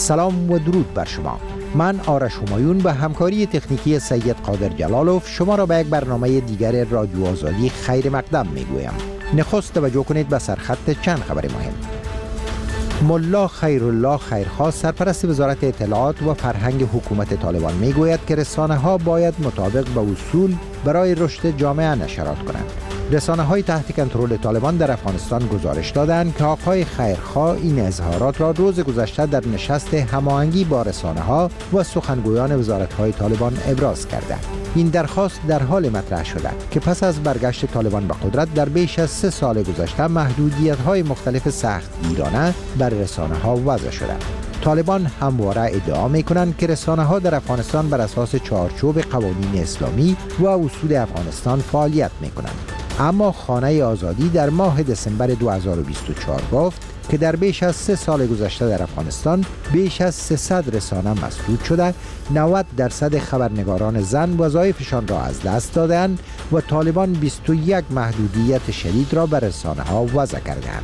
سلام و درود بر شما. من آرش همایون به همکاری تکنیکی سید قادر جلالوف شما را به یک برنامه دیگر رادیو آزادی خیر مقدم میگویم. نخست توجه کنید به سرخط چند خبر مهم. ملا خیرالله خیرخواه سرپرست وزارت اطلاعات و فرهنگ حکومت طالبان میگوید که رسانه‌ها باید مطابق به اصول برای رشد جامعه نشرات کنند. رسانه‌های تحت کنترل طالبان در افغانستان گزارش دادند که آقای خیرخواه این اظهارات را روز گذشته در نشست هماهنگی با رسانه‌ها و سخنگویان وزارت‌های طالبان ابراز کرده. این درخواست در حال مطرح شده که پس از برگشت طالبان به قدرت در بیش از 3 سال گذشته محدودیت‌های مختلف سختگیرانه بر رسانه‌ها وضع شده. طالبان همواره ادعا می‌کنند که رسانه‌ها در افغانستان بر اساس چارچوب قوانین اسلامی و اصول افغانستان فعالیت می‌کنند. اما خانه آزادی در ماه دسامبر 2024 گفت که در بیش از 3 سال گذشته در افغانستان بیش از 300 رسانه مسدود شده، 90% خبرنگاران زن وظایفشان را از دست دادند و طالبان 21 محدودیت شدید را بر رسانه‌ها وضع کردند.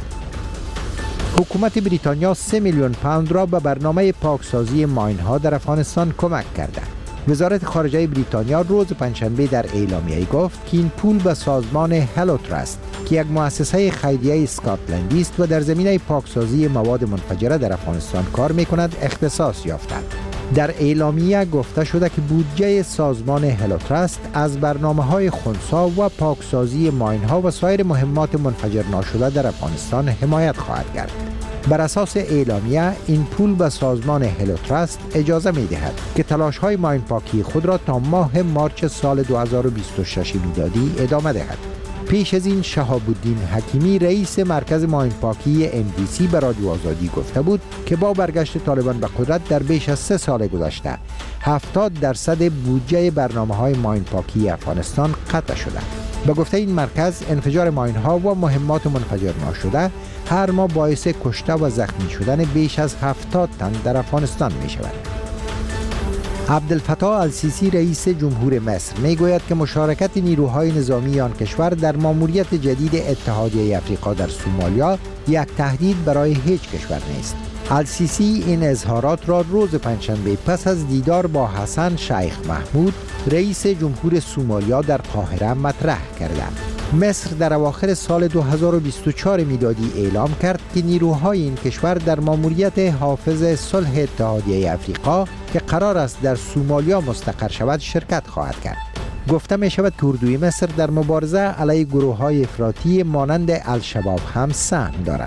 حکومت بریتانیا 3 میلیون پوند را به برنامه پاکسازی ماین‌ها در افغانستان کمک کرده. وزارت خارجه بریتانیا روز پنجشنبه در اعلامیه گفت که این پول به سازمان هلو تراست که یک مؤسسه خیریه اسکاتلندی است و در زمینه پاکسازی مواد منفجره در افغانستان کار می‌کند اختصاص یافته. در اعلامیه گفته شده که بودجه سازمان هلو تراست از برنامه‌های خنثی و پاکسازی ماین‌ها و سایر مهمات منفجر ناشده در افغانستان حمایت خواهد کرد. بر اساس اعلامیه این پول به سازمان هلو تراست اجازه می‌دهد که تلاش‌های ماین پاکی خود را تا ماه مارچ سال 2026 میلادی ادامه دهد. پیش از این شهاب الدین حکیمی رئیس مرکز ماین پاکی MDC به رادیو آزادی گفته بود که با برگشت طالبان به قدرت در بیش از 3 سال گذشته 70% بودجه برنامه‌های ماین پاکی افغانستان قطع شده. به گفته این مرکز انفجار ماین‌ها و مهمات منفجر ناشده هر ماه باعث کشته و زخمی شدن بیش از 70 تن در افغانستان می شود. عبدالفتاح السیسی رئیس جمهور مصر می گوید که مشارکت نیروهای نظامی آن کشور در ماموریت جدید اتحادیه افریقا در سومالیا یک تهدید برای هیچ کشور نیست. السیسی این اظهارات را روز پنجشنبه پس از دیدار با حسن شیخ محمود رئیس جمهور سومالیا در قاهره مطرح کرده. مصر در اواخر سال 2024 میلادی اعلام کرد که نیروهای این کشور در ماموریت حافظ صلح اتحادیه افریقا که قرار است در سومالیا مستقر شود شرکت خواهد کرد. گفته می شود که اردوی مصر در مبارزه علیه گروه‌های افراطی مانند الشباب هم سهم دارد.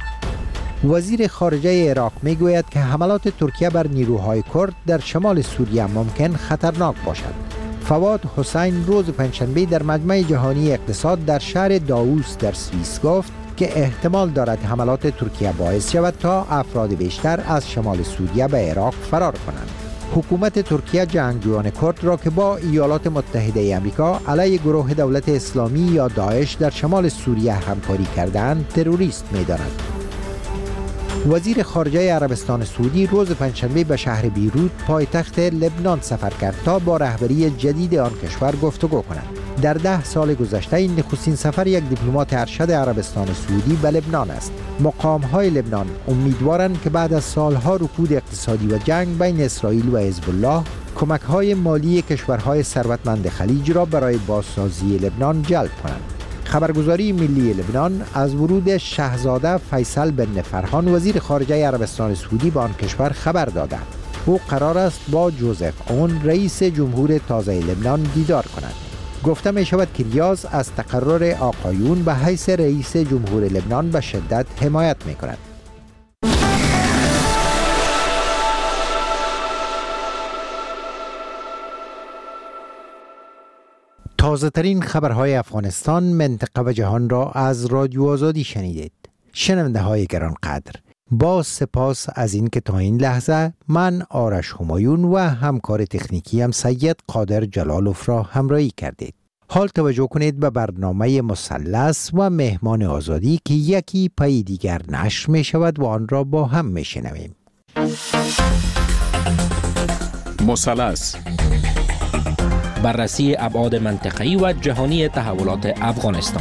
وزیر خارجه عراق می گوید که حملات ترکیه بر نیروهای کرد در شمال سوریه ممکن خطرناک باشد. فواد حسین روز پنجشنبه در مجمع جهانی اقتصاد در شهر داووس در سوئیس گفت که احتمال دارد حملات ترکیه باعث شود تا افراد بیشتر از شمال سوریه به عراق فرار کنند. حکومت ترکیه جنگجویان کرد را که با ایالات متحده آمریکا علیه گروه دولت اسلامی یا داعش در شمال سوریه همکاری کردند تروریست می‌داند. وزیر خارجه عربستان سعودی روز پنجشنبه به شهر بیروت پایتخت لبنان سفر کرد تا با رهبری جدید آن کشور گفتگو کند. در 10 سال گذشته این نخستین سفر یک دیپلمات ارشد عربستان سعودی به لبنان است. مقام‌های لبنان امیدوارند که بعد از سالها رکود اقتصادی و جنگ بین اسرائیل و حزب الله کمک‌های مالی کشورهای ثروتمند خلیج را برای بازسازی لبنان جلب کنند. خبرگزاری ملی لبنان از ورود شاهزاده فیصل بن فرحان وزیر خارجه عربستان سعودی به آن کشور خبر داده. او قرار است با جوزف اون رئیس جمهور تازه لبنان دیدار کند. گفته می شود که ریاض از تقرر آقایون به حیث رئیس جمهور لبنان به شدت حمایت می کند. تازه ترین خبرهای افغانستان، منطقه و جهان را از رادیو آزادی شنیدید. شنونده های گرانقدر، با سپاس از این که تا این لحظه من آرش همایون و همکار تکنیکی هم سید قادر جلالوف را همراهی کردید. حال توجه کنید به برنامه مثلث و مهمان آزادی که یکی پای دیگر نشر می شود و آن را با هم می شنویم. مثلث، بررسی ابعاد منطقه‌ای و جهانی تحولات افغانستان.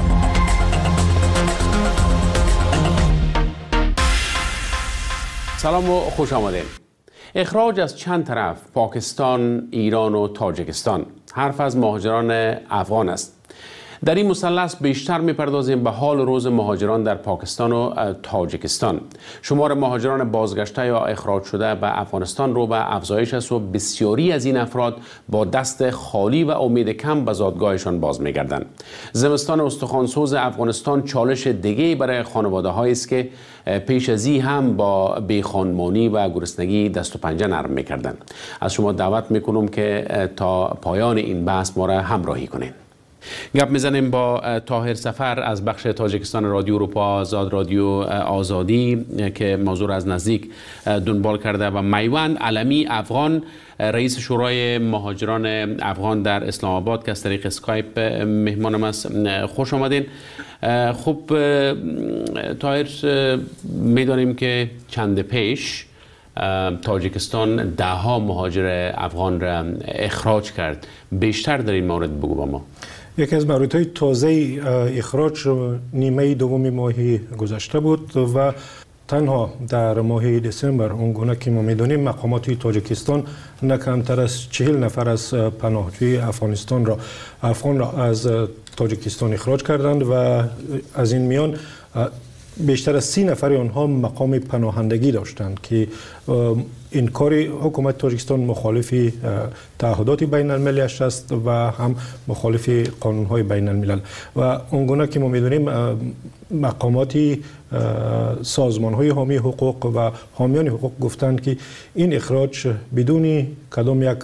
سلام و خوش آمدید. اخراج از چند طرف، پاکستان، ایران و تاجیکستان. حرف از مهاجران افغان است. در این مثلث بیشتر می‌پردازیم به حال روز مهاجران در پاکستان و تاجیکستان. شمار مهاجران بازگشته یا اخراج شده به افغانستان رو به افزایش است و بسیاری از این افراد با دست خالی و امید کم به زادگاهشان باز می‌گردند. زمستان استخوان‌سوز افغانستان چالش دیگه‌ای برای خانواده‌هایی است که پیش از این هم با بیخانمانی و گرسنگی دست و پنجه نرم می‌کردند. از شما دعوت می‌کنم که تا پایان این بحث ما را همراهی کنید. گپ میزنیم با طاهر سفر از بخش تاجیکستان رادیو اروپا آزاد، رادیو آزادی، که موضوع را از نزدیک دنبال کرده، و میوند علمی افغان، رئیس شورای مهاجران افغان در اسلام آباد، که از طریق اسکایپ مهمانم است. خوش آمدین. خب طاهر، میدانیم که چند پیش تاجیکستان دهها مهاجر افغان را اخراج کرد. بیشتر در این مورد بگو با ما. یکی از موردهای تازه اخراج نیمه دوم ماه گذشته بود و تنها در ماه دسامبر اونگونه که ما میدونیم مقامات تاجیکستان نه کمتر از 40 نفر از پناهجوی افغان را از تاجیکستان اخراج کردند و از این میان بیشتر از 30 نفر آنها مقام پناهندگی داشتند که این کاری حکومت تاجیکستان مخالف تعهدات بین المللی است و هم مخالف قانون‌های بین الملل و اونگونه که ما می‌دونیم مقامات سازمان‌های حامی حقوق و حامیان حقوق گفتند که این اخراج بدون کدام یک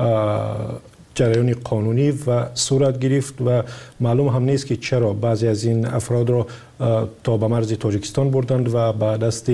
جریان قانونی و صورت گرفت و معلوم هم نیست که چرا بعضی از این افراد را تا به مرز تاجیکستان بردند و به دست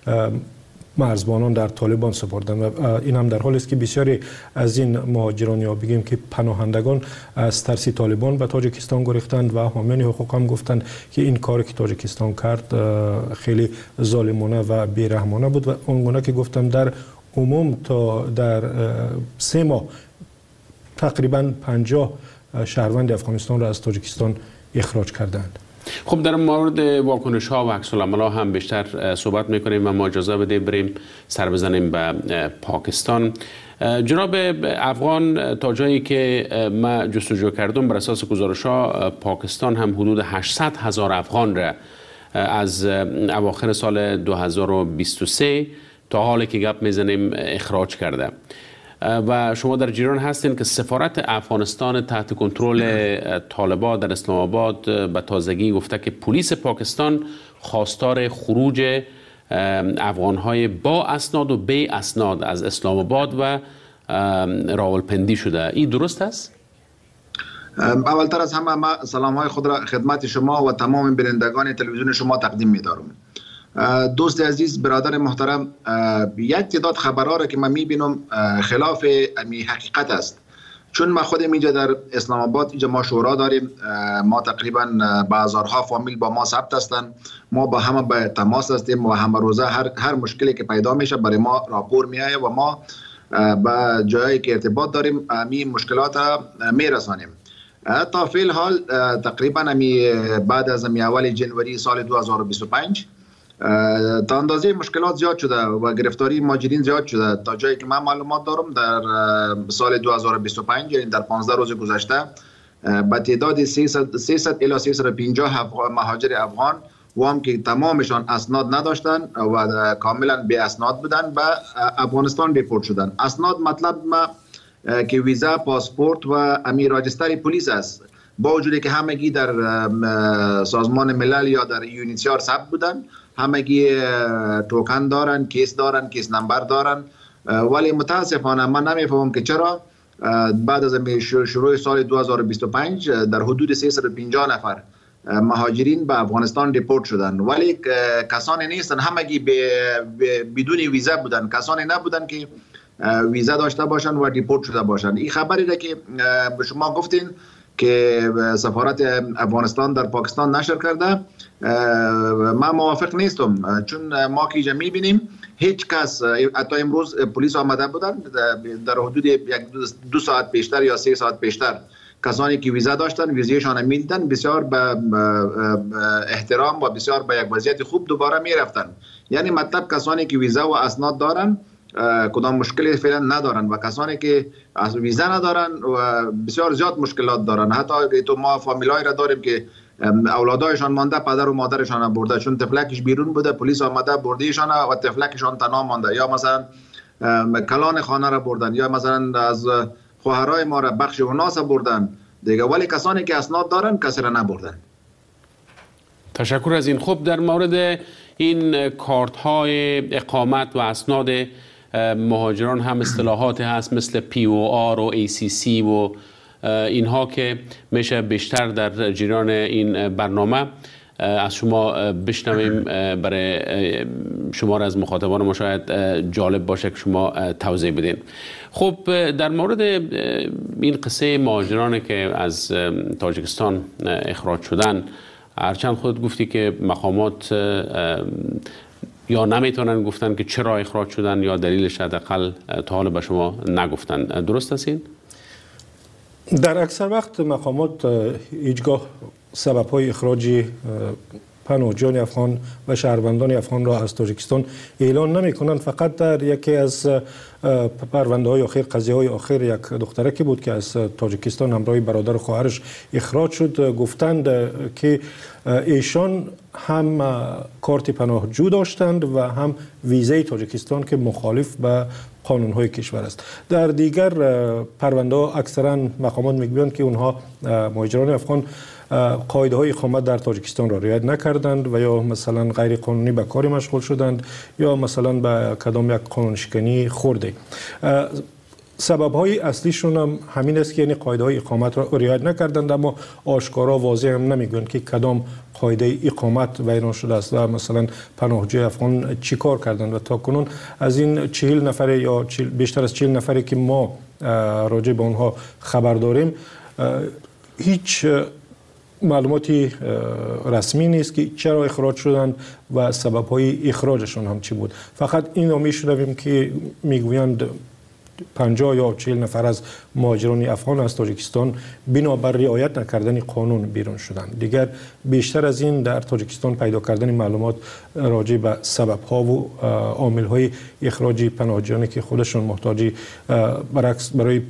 مرزبانان در طالبان سپردند و این هم در حالی است که بسیاری از این مهاجران یا بگیم که پناهندگان از ترس طالبان به تاجیکستان گریختند و حامیان حقوق هم گفتند که این کاری که تاجیکستان کرد خیلی ظالمانه و بیرحمانه بود و اونگونه که گفتم در عموم تا در 3 ماه تقریبا 50 شهروند افغانستان را از تاجیکستان اخراج کردند. خب در مورد واکنش ها و عکس العمل ها هم بیشتر صحبت میکنیم و ما اجازه بده بریم سر بزنیم به پاکستان. جناب افغان، تا جایی که ما جستجو کردم بر اساس گزارش ها، پاکستان هم حدود 800,000 افغان را از اواخر سال 2023 تا حالی که گپ میزنیم اخراج کرده و شما در جریان هستین که سفارت افغانستان تحت کنترل طالبان در اسلام آباد به تازگی گفته که پلیس پاکستان خواستار خروج افغانهای با اسناد و بی اسناد از اسلام آباد و راولپندی شده. این درست است؟ اولتر از همه ما سلام‌های خود را خدمت شما و تمام بینندگان تلویزیون شما تقدیم می‌دارم. دوست عزیز، برادر محترم، یک تعداد خبرها را که من میبینم خلاف حقیقت است. چون ما خودم اینجا در اسلام آباد اینجا ما شورا داریم، ما تقریبا بازارها فامیل با ما ثبت هستند، ما با همه به تماس هستیم و همه روزه هر مشکلی که پیدا میشه برای ما راپور میایه و ما به جایی که ارتباط داریم این مشکلات را میرسانیم. تا فی الحال تقریبا بعد از اول جنوری سال 2025 تا اندازه مشکلات زیاد شده و گرفتاری مهاجرین زیاد شده. تا جایی که من معلومات دارم در سال 2025 یعنی در 15 روز گذشته به تعداد 300 الی 350 مهاجر افغان و هم که تمامشان اسناد نداشتن و کاملا بی اسناد بودن به افغانستان دیپورت شدن. اسناد مطلب ما که ویزا، پاسپورت و راجستر پلیس است، با وجودی که همگی در سازمان ملل یا در یونیسیار ثبت بودن، همگی توکن دارن، کیس دارن، کیس نمبر دارن، ولی متاسفانه من نمیفهمم که چرا بعد از شروع سال 2025 در حدود 350 نفر مهاجرین به افغانستان دیپورت شدن، ولی کسانی نیستن، همگی بدون ویزا بودن، کسانی نبودن که ویزا داشته باشن و دیپورت شده باشن. این خبری را که به شما گفتین که سفارت افغانستان در پاکستان نشر کرده، من موافق نیستم، چون ما که اینجا میبینیم هیچ کس، حتی امروز پلیس آمده بودن در حدود 2 ساعت پیشتر یا 3 ساعت پیشتر، کسانی که ویزا داشتن ویزایشان میدیدن، بسیار به احترام و بسیار به یک وضعیت خوب دوباره میرفتن. یعنی مطلب کسانی که ویزا و اسناد دارن کدام مشکلی فعلا ندارن و کسانی که از ویزا ندارن و بسیار زیاد مشکلات دارن. حتی تو ما فامیلای را داریم که اولادایشان مانده، پدر و مادرشان برده، چون تفلکش بیرون بوده پلیس آمده بردیشان و تفلکشان تنها مانده، یا مثلا کلان خانه را بردن، یا مثلا از خواهرای ما را بخش اوناس بردن دیگه، ولی کسانی که اسناد دارن کسی را نبردن. تشکر از این. خب در مورد این کارت های اقامت و اسناد مهاجران هم اصطلاحات هست مثل POR و ACC و اینها که میشه بیشتر در جریان این برنامه از شما بشنویم. برای شما از مخاطبان ما شاید جالب باشه که شما توضیح بدین. خب در مورد این قصه مهاجرانی که از تاجیکستان اخراج شدن، هرچند خود گفتی که مقامات یا نمیتونن گفتن که چرا اخراج شدن یا دلیلش حداقل تا حالا به شما نگفتن، درست است این؟ در اکثر وقت مقامات هیچگاه سبب‌های اخراج پناهجویان افغان و شهروندان افغان را از تاجیکستان اعلان نمی‌کنند. فقط در یکی از پرونده‌های آخر، قضیه‌های آخر، یک دختره که بود که از تاجیکستان همراه برادر و خواهرش اخراج شد، گفتند که ایشان هم کارت پناهجو داشتند و هم ویزای تاجیکستان که مخالف به قانون‌های کشور است. در دیگر پرونده‌ها اکثرا مقامات می‌گویند که اونها مهاجران افغان قاعده‌های اقامت در تاجیکستان را رعایت نکردند و یا مثلا غیر قانونی به کاری مشغول شدند یا مثلا به کدام یک قانون شکنی خورده. سبب‌های اصلیشون هم همین است که یعنی قاعده‌های اقامت را رعایت نکردند، اما آشکارا واضح هم نمیگویند که کدام قاعده اقامت بیان شده است و مثلا پناهجوی افغان چی کار کردند. و تا کنون از این 40 نفر یا بیشتر از 40 نفری که ما راجع به اونها خبر داریم، هیچ معلوماتی رسمی نیست که چرا اخراج شدند و سبب‌های اخراجشون هم چی بود. فقط این رو میشنویم که میگویند 50 یا 40 نفر از مهاجران افغان از تاجیکستان بنابر رعایت نکردن قانون بیرون شدند. دیگر بیشتر از این در تاجیکستان پیدا کردن معلومات راجع به سبب‌ها و عامل‌های اخراج پناهجویانی که خودشون محتاج برعکس برای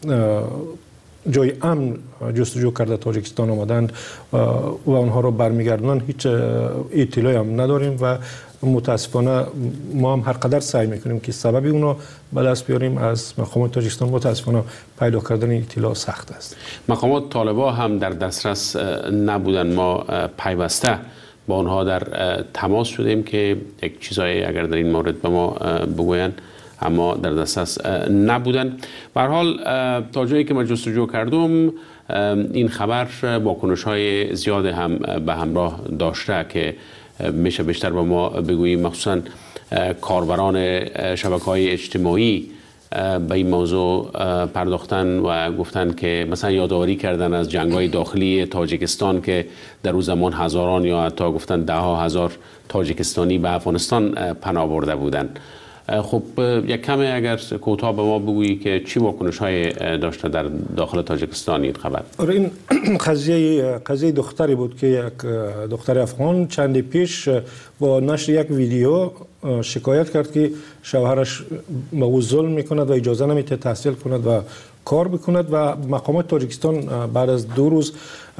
جای امن جستجو کرده تاجیکستان آمدند و آنها را برمیگردونن هیچ اطلاعی هم نداریم و متاسفانه ما هم هر قدر سعی میکنیم که سببی اونا به دست بیاریم از مقامات تاجیکستان، متاسفانه پیدا کردن اطلاع سخت است. مقامات طالبا هم در دسترس نبودن، ما پیوسته با آنها در تماس شدیم که یک چیزایی اگر در این مورد به ما بگوین، اما در دسترس نبودن. به هر حال تا جایی که من جستجو کردم این خبر واکنش‌های زیاد هم به همراه داشته که میشه بیشتر به ما بگوییم، مخصوصا کاربران شبکه‌های اجتماعی به این موضوع پرداختن و گفتن که مثلا یادآوری کردن از جنگ‌های داخلی تاجیکستان که در اون زمان هزاران یا حتی گفتن ده ها هزار تاجیکستانی به افغانستان پناه برده بودند. خب یک کمی اگر کوتاه به ما بگویی که چی واکنش‌های داشته در داخل تاجیکستان این خبر؟ این قضیه دختری بود که یک دختر افغان چندی پیش با نشر یک ویدیو شکایت کرد که شوهرش به او ظلم میکند و اجازه نمیده تحصیل کند و کار بکند و مقامات تاجیکستان بعد از 2 روز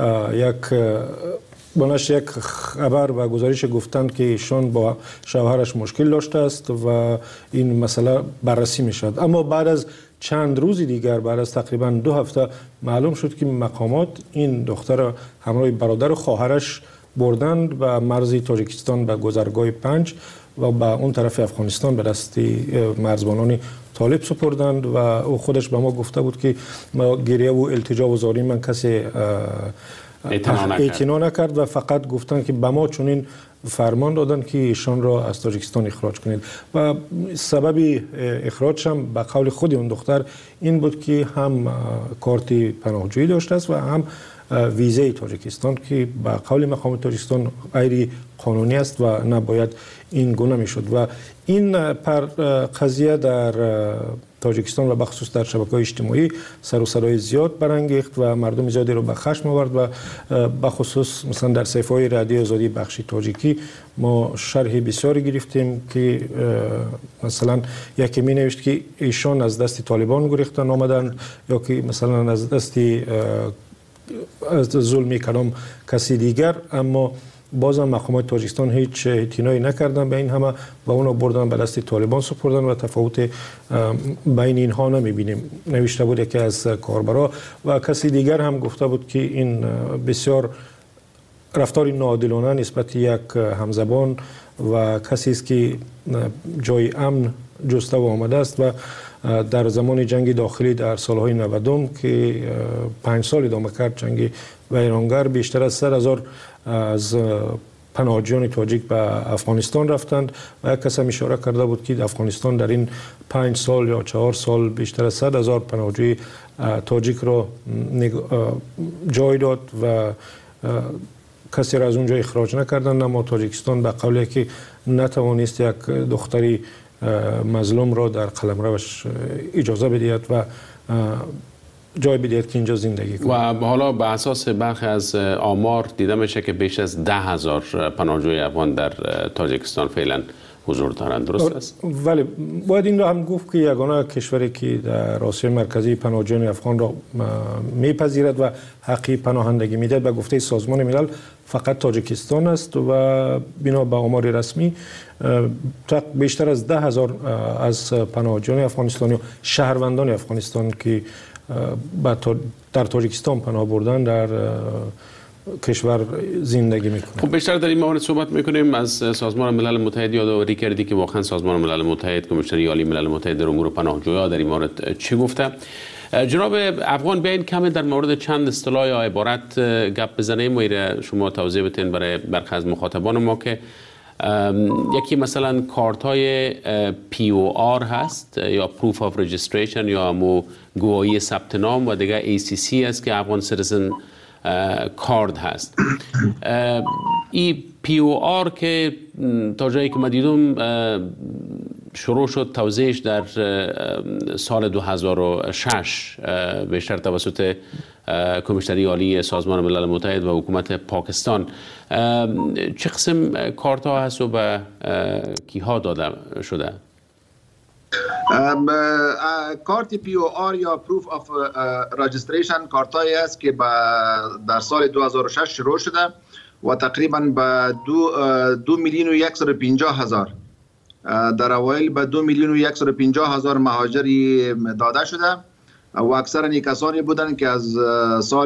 با نشر یک خبر و گزارش گفتند که ایشان با شوهرش مشکل داشته است و این مسئله بررسی می شد. اما بعد از چند روز دیگر، بعد از تقریبا 2 هفته معلوم شد که مقامات این دختر همراه برادر و خواهرش بردند به مرز تاجیکستان به گذرگاه 5 و به اون طرف افغانستان به دست مرزبانان طالب سپردند و او خودش به ما گفته بود که ما گریه و التجا و زاری من کسی اعتنا نکرد و فقط گفتن که به ما چنین فرمان دادن که ایشان را از تاجیکستان اخراج کنید و سبب اخراج هم به قول خود اون دختر این بود که هم کارت پناهجویی داشته است و هم ویزای تاجیکستان که به قول مقام تاجیکستان غیر قانونی است و نباید این گونه میشد و این قضیه در تاجیکستان و بخصوص در شبکه‌های اجتماعی سر و صدای زیاد برانگیخت و مردم زیادی رو به خشم آورد و بخصوص مثلا در صفحه‌های رادیو آزادی بخشی تاجیکی ما شرح بسیاری گرفتیم که مثلا یکی می نوشت که ایشان از دست طالبان گریختن آمدن یا که مثلا از دست از ظلم کدام کسی دیگر، اما بازم مقامات تاجیکستان هیچ اعتنایی نکردن به این همه و اونو بردن به دست طالبان سپردن و تفاوت بین اینها نمیبینیم. نوشته بود یکی از کاربرا و کسی دیگر هم گفته بود که این بسیار رفتار ناعادلانه نسبت یک همزبان و کسی است که جای امن جسته و آمده است و در زمان جنگ داخلی در سالهای 90 که 5 سال ادامه کرد جنگ ویرانگر، بیشتر از 100,000 از پناهجویان تاجیک به افغانستان رفتند و یک کس هم اشاره کرده بود که افغانستان در این 5 سال یا 4 سال بیشتر از 100,000 پناهجوی تاجیک را جای داد و کسی را از اونجا اخراج نکردند، اما تاجیکستان به قولی که نتوانست یک دختری مظلوم را در قلمروش اجازه بدهد و جای بدهد که اینجا زندگی کنه. و حالا به اساس برخی از آمار دیده میشه که بیش از 10,000 پناهجوی افغان در تاجیکستان فعلا حضور دارند، درست است؟ ولی باید این را هم گفت که یگانه کشوری که در آسیای مرکزی پناهجویان افغان را میپذیرد و حقی پناهندگی میدهد به گفته سازمان ملل فقط تاجیکستان است و بنا به آمار رسمی بیشتر از 10,000 از پناهجویان افغانستانی و شهروندان افغانستان که در تاجیکستان پناه بردن در کشور زندگی میکنه. خب بیشتر در این مورد صحبت میکنیم از سازمان ملل متحد. یادآوری کردی که واقعا سازمان ملل متحد، کمیسیون عالی ملل متحد در امور پناهجویان در این مورد چی گفته؟ جناب افغان بیاین کمی در مورد چند اصطلاح یا عبارت گپ بزنیم و شما توضیح بدین برای برخی از مخاطبان ما که یکی مثلا کارت های POR هست یا Proof of Registration یا همو گواهی ثبت نام و دیگه ACC است که افغان سیتیزن کارد هست. این POR که تا جایی که من دیدم شروع شد توزیعش در سال 2006 بیشتر توسط کمیسیون عالی سازمان ملل متحد و حکومت پاکستان. چه قسم کارت ها هست و به کیها داده شده؟ کارت POR یا Proof of Registration کارت هایی است که در سال 2006 شروع شده و تقریبا به 2,150,000 در اوایل به 2,150,000 مهاجری داده شده و اکثرا کسانی بودند که از سال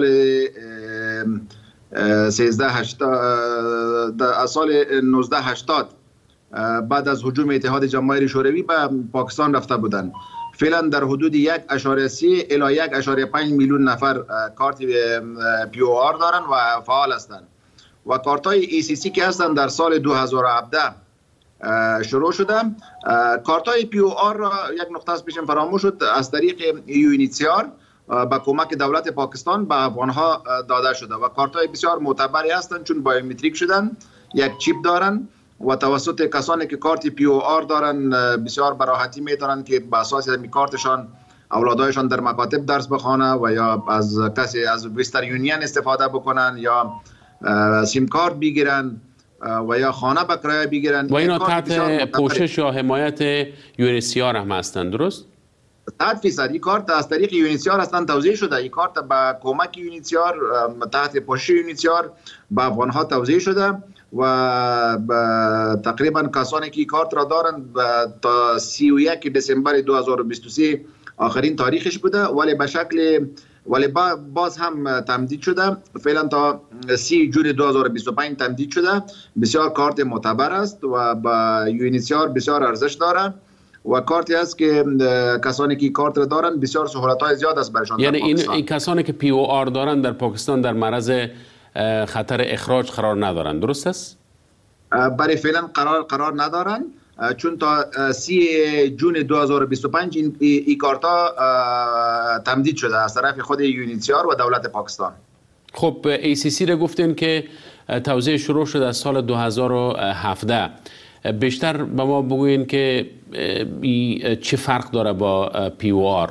1980 بعد از هجوم اتحاد جماهیر شوروی به پاکستان رفته بودند. فعلا در حدود 1.3 الی 1.5 میلیون نفر کارت POR دارند و فعال هستند و کارت های ACC که هستند در سال 2017 شروع شده. کارت های POR را یک نقطه از پیشم فراموش شد، از طریق UNHCR با کمک دولت پاکستان به افغانها داده شده و کارت های بسیار معتبری هستند چون بایومتریک شدن، یک چیپ دارن و توسط کسانی که کارت POR دارن بسیار براحتی میتونن که به اساس کارتشان اولادایشان در مکاتب درس بخوانه و یا از کسی از وستر یونین استفاده بکنن یا سیم کارت بگیرن و یا خانه به کرایه بگیرن. و اینا تحت پوشش یا حمایت UNHCR هم هستند، درست؟ 100% این کارت از طریق UNHCR هستند توزیع شده. این کارت با کمک UNHCR تحت پوشش UNHCR به افغانها توزیع شده و تقریبا کسانی که این کارت را دارند تا 31 دسامبر 2023 آخرین تاریخش بوده، ولی باز هم تمدید شده. فعلا تا 30 جون 2025 تمدید شده. بسیار کارت معتبر است و با UNHCR بسیار ارزش داره و کارتی است که کسانی که کارت را دارن بسیار سهولت‌های زیاد است برشان. یعنی این کسانی که POR دارن در پاکستان در معرض خطر اخراج قرار ندارن، درست است؟ برای فعلا قرار ندارن چون تا 30 جون 2025 این کارتا تمدید شده از طرف خود UNHCR و دولت پاکستان. خب ACC را گفتین که توزیع شروع شده از سال 2017. بیشتر به ما بگوین که چه فرق داره با POR؟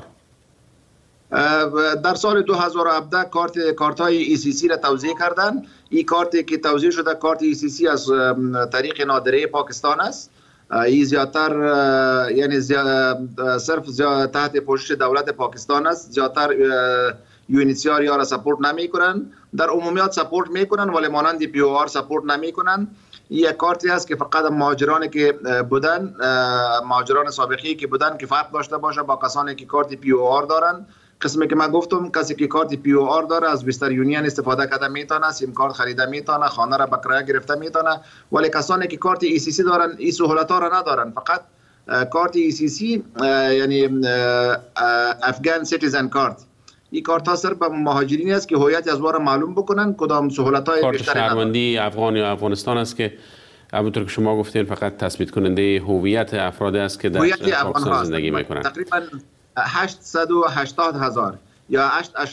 در سال 2017 کارت های ECC را توزیع کردن. این کارتی که توزیع شده کارت ECC از طریق نادره پاکستان است. این زیادتر یعنی صرف تحت پوشش دولت پاکستان است. زیادتر UNHCR یا را سپورت نمی کنن. در عمومیات سپورت می کنن ولی مانند POR سپورت نمی کنن. یک کارتی است که فقط مهاجرانی که بودن، مهاجران سابقی که بودن که فرق داشته باشه با کسانی که کارت POR دارن. قسمی که من گفتم کسی که کارت POR داره از وسترن یونین استفاده کرده میتونه، سیم کارت خریده میتونه، خانه را به کرایه گرفته میتونه. ولی کسانی که کارت ECC دارن این سهولت ها را ندارن. فقط کارت ECC یعنی افغان سیتیزن کارت، این کارت ها صرف به مهاجرین است که هویت از وارا معلوم بکنن کدام سهولت های بیشتری ندارن. شهروندی افغان یا افغانستان است که همونطور که شما گفتین فقط تثبیت کننده هویت افراد است که در پاکستان زندگی میکنن. تقریبا 880,000 یا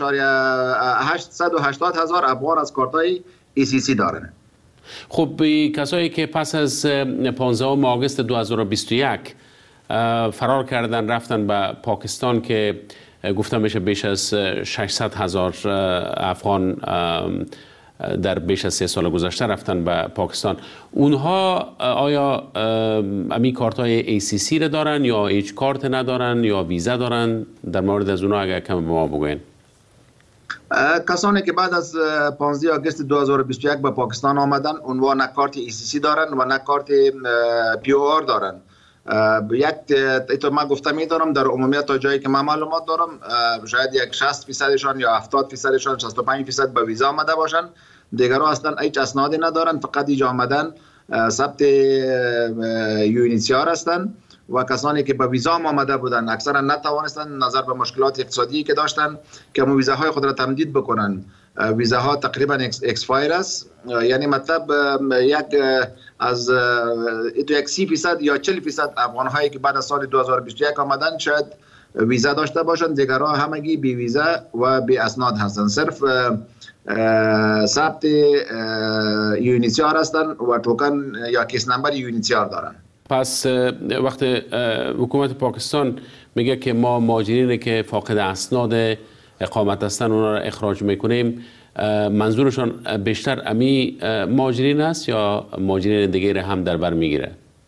880,000 افغان از کارتای ECC دارن. خب کسایی که پس از 15 آگوست 2021 فرار کردن رفتن به پاکستان که گفتم میشه بیش از 600,000 افغان در بیش از 3 سال گذشته رفتن به پاکستان، اونها آیا امی کارت های ACC را دارن یا هیچ کارت ندارن یا ویزا دارن؟ در مورد از اونها اگر کم به ما بگوین. کسانی که بعد از 15 آگوست 2021 به پاکستان آمدن اونها نه کارت ECC دارن و نه کارت POR دارن. یک من گفته میدارم در عمومیت تا جایی که من معلومات دارم شاید یک 60% یا 70%، 65% به ویزا آمده باشن. دیگرها اصلا هیچ اسنادی ندارن، فقط اینجا آمدن ثبت UNHCR هستن و کسانی که به ویزا آمده بودن اکثرا نتوانستن نظر به مشکلات اقتصادی که داشتن که ویزاهای خود را تمدید بکنن. ویزاها تقریبا اکسپایر است، یعنی مطلب از 30% یا 40% افغان‌هایی که بعد از سال 2021 آمدن شاید ویزا داشته باشند، دیگرها همگی بی ویزا و بی اسناد هستند. صرف ثبت UNHCR هستند و توکن یا کیس نمبر UNHCR دارن. پس وقت حکومت پاکستان میگه که ما مهاجرینی که فاقد اسناد اقامت هستن اونا را اخراج میکنیم، منظورشان بیشتر امی مهاجرین است یا مهاجرین دیگه هم در بر میگیره؟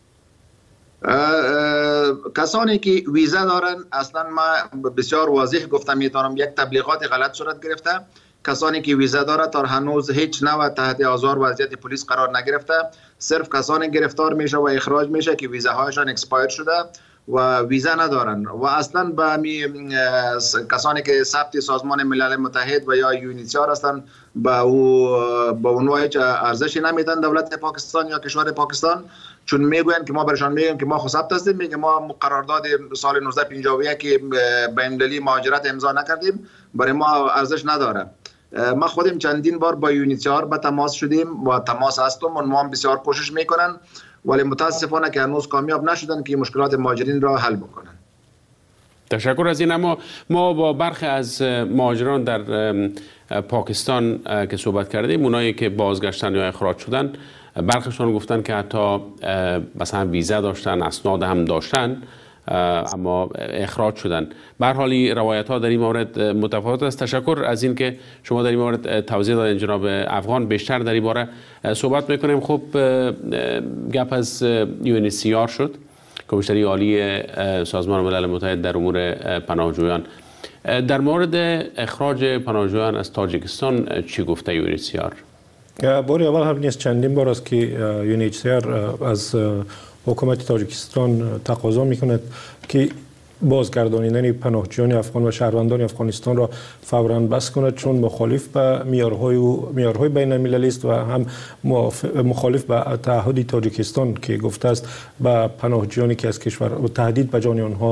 کسانی که ویزا دارن اصلا ما بسیار واضح گفتم میتونم یک تبلیغات غلط صورت گرفته. کسانی که ویزا داره تا هنوز هیچ نوع تحت آزار وضعیت پلیس قرار نگرفته. صرف کسانی گرفتار میشه و اخراج میشه که ویزاهایشان اکسپایر شده و ویزا ندارن و اصلا به کسانی که ثبت سازمان ملل متحد و یا UNHCR هستن با اونها هیچ ارزشی نمیدن دولت پاکستان یا کشور پاکستان، چون میگوین که ما برشان میگیم که ما خود ثبت هستیم، میگه ما قرارداد سال 1951 که بین‌المللی مهاجرت امضا نکردیم، برای ما ارزش نداره. ما خودم چندین بار با UNHCR به تماس شدیم و تماس هستم و ما هم بسیار کوشش میکنن ولی متاسفانه که هنوز کامیاب نشدن که مشکلات مهاجرین را حل بکنن. تشکر از این. اما ما با برخی از مهاجران در پاکستان که صحبت کردیم، اونایی که بازگشتن یا اخراج شدن، برخیشون گفتن که حتی مثلا ویزا داشتن، اسناد هم داشتن اما اخراج شدن. به هر حال روایت ها در این مورد متفاوت است. تشکر از این که شما در این مورد توضیح دادین جناب افغان. بیشتر در این باره صحبت میکنیم. خب گپ از UNHCR شد، کمیشنری عالی سازمان ملل متحد در امور پناهجویان. در مورد اخراج پناهجویان از تاجیکستان چی گفته UNHCR؟ باری اول هم نیست چندین بار است که UNHCR از حکومت تاجیکستان تقاضا میکند که بازگردانیدن پناهجویان افغان و شهروندان افغانستان را فوراً بس کند، چون مخالف به معیارهای بین المللی است و هم مخالف به تعهد تاجیکستان که گفته است به پناهجویانی که از کشور و تهدید به جان آنها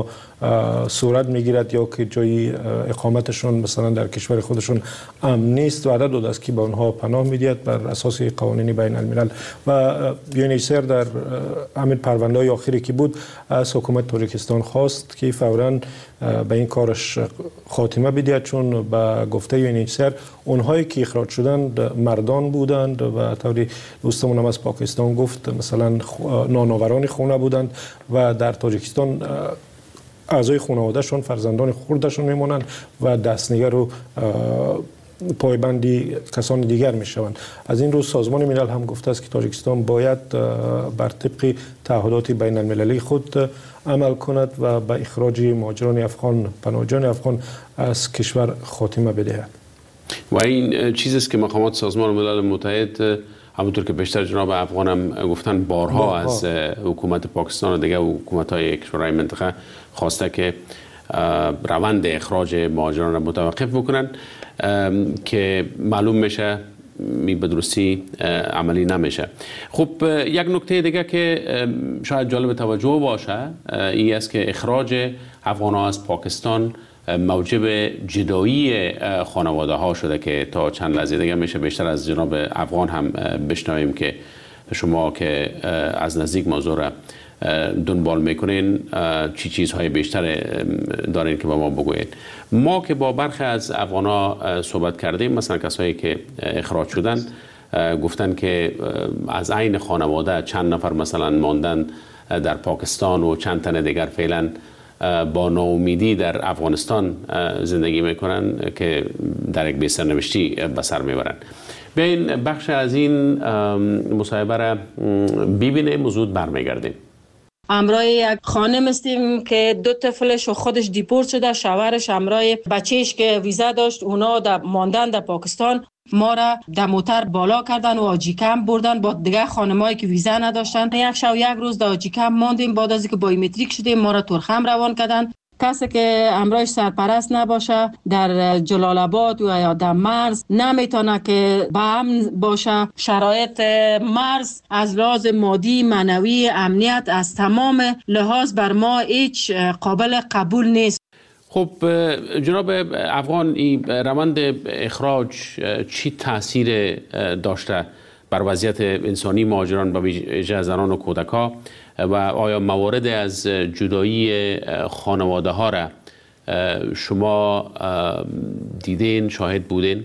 صورت میگیرد یا که جای اقامتشون مثلا در کشور خودشون امن نیست، وعده داده است که به اونها پناه میدهد بر اساس قوانین بین الملل. و یونیسر در همین پرونده‌های آخری که بود از حکومت تاجیکستان خواست که فوراً به این کارش خاتمه بدهد، چون به گفته یونیسر اونهایی که اخراج شدند مردان بودند و طوری دوستمون هم از پاکستان گفت مثلا نانآوران خونه بودند و در تاجیکستان اعضای خانواده‌شون فرزندان خردشون میمونند و دستنگر و پایبندی کسان دیگر میشوند. از این روز سازمان ملل هم گفته است که تاجیکستان باید بر طبق تعهدات بین المللی خود عمل کند و به اخراج مهاجران افغان، پناهجویان افغان از کشور خاتمه بدهد. و این چیزی است که مقامات سازمان ملل متحد همونطور که بیشتر جناب افغان هم گفتن بارها از حکومت پاکستان و دیگه حکومت‌های کشورهای منطقه خواسته که روند اخراج مهاجران را متوقف بکنن که معلوم میشه به درستی عملی نمیشه. خب یک نکته دیگه که شاید جالب توجه باشه این است که اخراج افغان‌ها از پاکستان موجب جدایی خانواده ها شده که تا چند لحظه دیگه میشه بیشتر از جناب افغان هم بشنویم که شما که از نزدیک موضوع را دنبال میکنین چی چیزهای بیشتر دارین که با ما بگوین. ما که با برخی از افغان ها صحبت کردیم، مثلا کسایی که اخراج شدن گفتن که از عین خانواده چند نفر مثلا ماندن در پاکستان و چند تن دیگر فعلا با ناامیدی در افغانستان زندگی میکنن که در یک بی‌سرنوشتی به سر میبرن. بیاین بخش از این مصاحبه را ببینیم و زود برمیگردیم. همراه یک خانم هستیم که 2 طفلش و خودش دیپورت شده، شوهرش همراه بچهش که ویزا داشت، اونا ماندن در پاکستان. ما را در موتر بالا کردن و آجیکم بردن با دیگه خانمایی که ویزا نداشتن. یک شب یک روز در آجیکم ماندیم. بعد از اینکه بایومتریک شدیم ما را ترخم روان کردن. کسی که همراهش سرپرست نباشه در جلال آباد و یا در مرز نمیتونه که با امن باشه. شرایط مرز از لحاظ مادی، معنوی، امنیت از تمام لحاظ بر ما هیچ قابل قبول نیست. خب جناب افغان، این روند اخراج چی تاثیر داشته بر وضعیت انسانی مهاجران به ویژه زنان و کودک‌ها و آیا موارد از جدایی خانواده ها را شما دیدین، شاهد بودین؟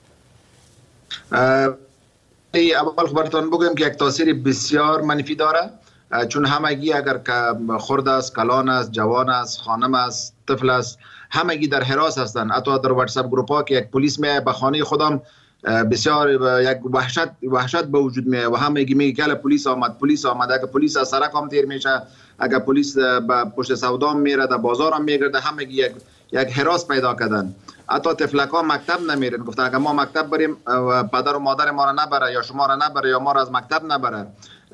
اول خبرتان بگم که یک تاثیر بسیار منفی داره، چون همگی اگر که خرد است، کلان است، جوان است، خانم است، طفل است، همگی در حراس هستند. حتی در واتساپ گروپ ها که یک پلیس میاد به خانه خودم بسیار یک وحشت به وجود میاد و همگی میگه که پلیس آمد. اگر پلیس از سرک هم تیر میشه، اگر پلیس به پشت سودا میره، در بازار هم میگرده، همگی یک حراس پیدا کردن. حتی تفلک ها مکتب نمیرن. گفتن اگر ما مکتب بریم پدر و مادر ما را نبره یا شما را نبره یا ما را از مکتب نبره.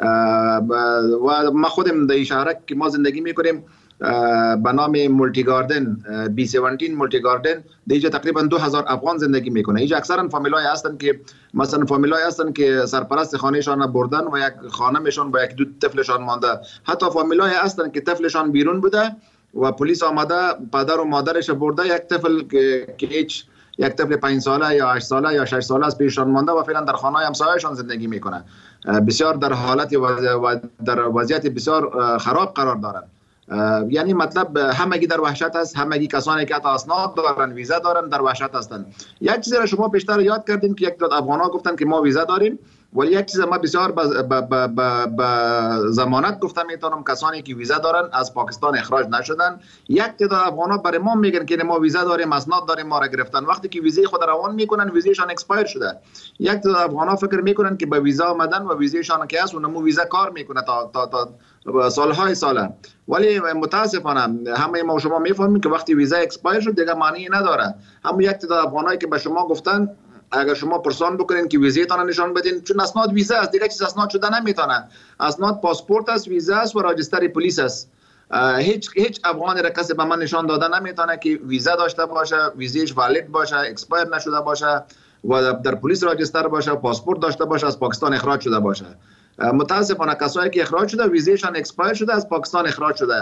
و ما خودم در شهر که ما زندگی میکنیم به نام مولتی گاردن، B17 مولتی گاردن، دیجا تقریبا 2000 افغان زندگی میکنه. اینجا اکثرا فامیلای هستن که مثلا فامیلای هستن که سرپرست خانهشان بردن و یک خانمشون با 1-2 طفلشان مانده. حتی فامیلای هستن که طفلشان بیرون بوده و پلیس آمده پدر و مادرش برده، یک طفل که هیچ یک طفل 5 ساله یا 8 ساله یا 6 ساله از پیششان مانده و فعلا در خانه همسایه‌شان زندگی میکنه. بسیار در حالت و در وضعیت بسیار خراب قرار دارن. یعنی مطلب همگی در وحشت است. همگی کسانی که اسناد دارن، ویزا دارن، در وحشت هستند. یک چیزی را شما بیشتر یاد کردیم که یک داد افغان‌ها گفتن که ما ویزا داریم، ولی یک چیز ما بسیار با ضمانت گفتم میتونم کسانی که ویزا دارن از پاکستان اخراج نشدن. یک تعداد افغان‌ها برای ما میگن که ما ویزا داریم، اسناد داریم، ما را گرفتن. وقتی که ویزای خود روان میکنن ویزایشان اکسپایر شده. یک تعداد افغان‌ها فکر میکنن که با ویزا آمدن و ویزایشان که هست اونمو ویزا کار میکنه تا سالهای ساله. ولی متاسفانه همه ما شما میفهمیم که وقتی ویزا اکسپایر شد دیگه معنی نداره. همون یک تعداد افغانایی که به شما گفتن اگر شما پرسان بکنین که ویزایتان نشان بدین، چون اسناد ویزا است، دیگه چیز اسناد شده نمیتونه. اسناد پاسپورت است، ویزا است و راجستر پلیس است. هیچ افغانی را کسی به من نشان داده نمیتونه که ویزا داشته باشه، ویزایش والید باشه، اکسپایر نشده باشه و در پلیس راجستر باشه، پاسپورت داشته باشه، از پاکستان اخراج شده باشه. متاسفانه کسایی که اخراج شده ویزایشان اکسپایر شده، از پاکستان اخراج شده.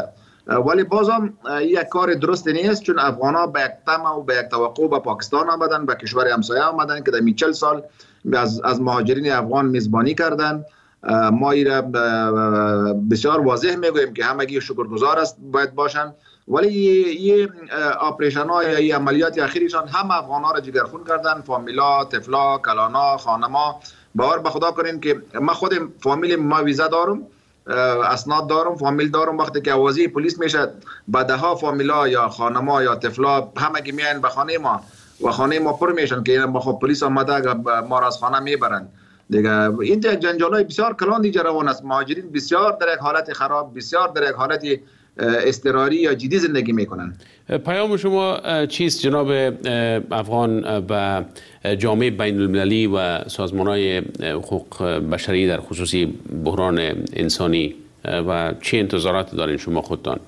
ولی بازم یک کار درست نیست، چون افغان‌ها به یک طمع و به یک توقع به پاکستان آمدن، به کشور همسایه آمدن که در 40 سال از مهاجرین افغان میزبانی کردن. ما ایره بسیار واضح میگوییم که همگی شکرگزار است باید باشن، ولی یه آپریشن ها یا یه عملیات اخیرشان هم افغان ها را جگرخون کردن، فامیلا، طفلا، کلانا، خانما. باور به خدا کنین که من خودم فامیل ما ویزا دارم، اسناد دارم، فامیل دارم. وقتی که آوازی پلیس میشه به ده ها فامیلا یا خانما یا طفلا همگی میان به خانه ما و خانه ما پر میشن که ما خب پلیس آمده ما را از خانه میبرن دیگه. این جنجالای بسیار کلان دیگه روان است. مهاجرین بسیار در یک حالت خراب، بسیار در یک حالت اضطراری یا جدی زندگی میکنن. پیام شما چیست جناب افغان و جامعه بین المللی و سازمان‌های حقوق بشری در خصوصی بحران انسانی و چه انتظارات دارین شما خودتان؟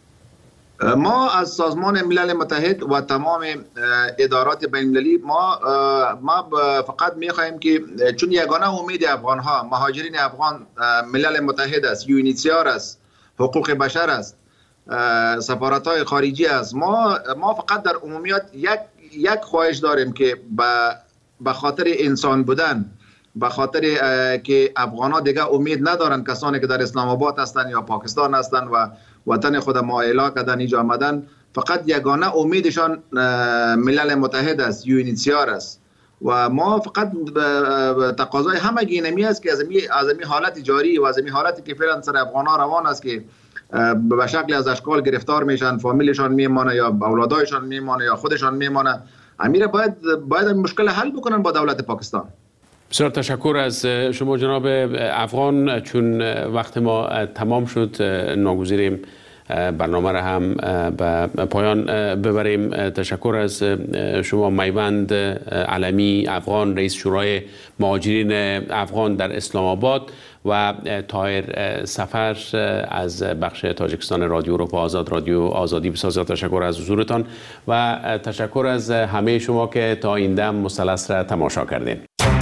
ما از سازمان ملل متحد و تمام ادارات بین المللی ما فقط میخواهیم که چون یگانه امید افغان ها مهاجرین افغان ملل متحد است، UNHCR است، حقوق بشر است، سفارت های خارجی است. ما فقط در عمومیت یک خواهش داریم که به خاطر انسان بودن، به خاطر که افغان ها دیگه امید ندارن، کسانی که در اسلام آباد هستن یا پاکستان هستن و وطن خود ما اعلا کردن اینجا آمدن، فقط یگانه امیدشان ملل متحد است، UNHCR است. و ما فقط تقاضای همگی اینمی است که از این حالت جاری و از این حالتی که فعلا سر افغان ها روان است که به شکل از اشکال گرفتار میشن، فامیلشان میمانه یا اولادایشان میمانه یا خودشان میمانه، امیر باید مشکل حل بکنن با دولت پاکستان. بسیار تشکر از شما جناب افغان. چون وقت ما تمام شد ناگزیریم برنامه را هم به پایان ببریم. تشکر از شما میوند علمی افغان، رئیس شورای مهاجرین افغان در اسلام آباد، و طاهر سفر از بخش تاجیکستان رادیو اروپا آزاد، رادیو آزادی. بسیار تشکر از حضورتان و تشکر از همه شما که تا این دم مثلث را تماشا کردین.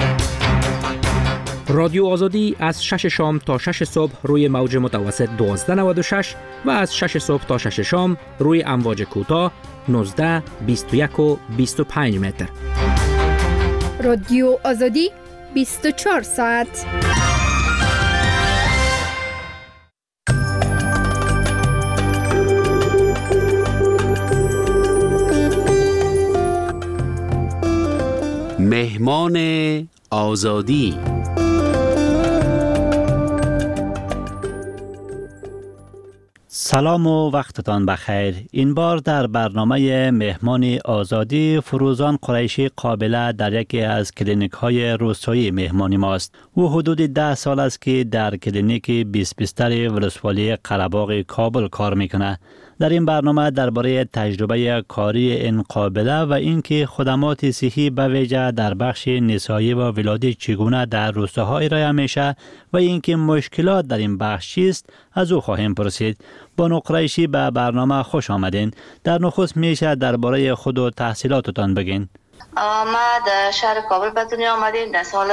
رادیو آزادی از 6 شام تا 6 صبح روی موج متوسط 1296 و از 6 صبح تا 6 شام روی امواج کوتاه 19، 21 و 25 متر. رادیو آزادی 24 ساعت. مهمان آزادی. سلام و وقتتان بخیر. این بار در برنامه مهمان آزادی فروزان قریشی قابله در یکی از کلینیک های روستایی مهمانی ماست. او حدود 10 سال است که در کلینیک 20 بستر ولسوالی قره‌باغ کابل کار میکنه. در این برنامه درباره تجربه کاری این قابله و اینکه خدمات صحی به ویژه در بخش نسایی و ولادت چگونه در روستاها ارائه میشه و اینکه مشکلات در این بخش چیست از او خواهیم پرسید. بانو قریشی به برنامه خوش آمدین. در نخست میشه درباره خود و تحصیلاتتان بگین. ما در شهر کابل به دنیا آمدیم در سال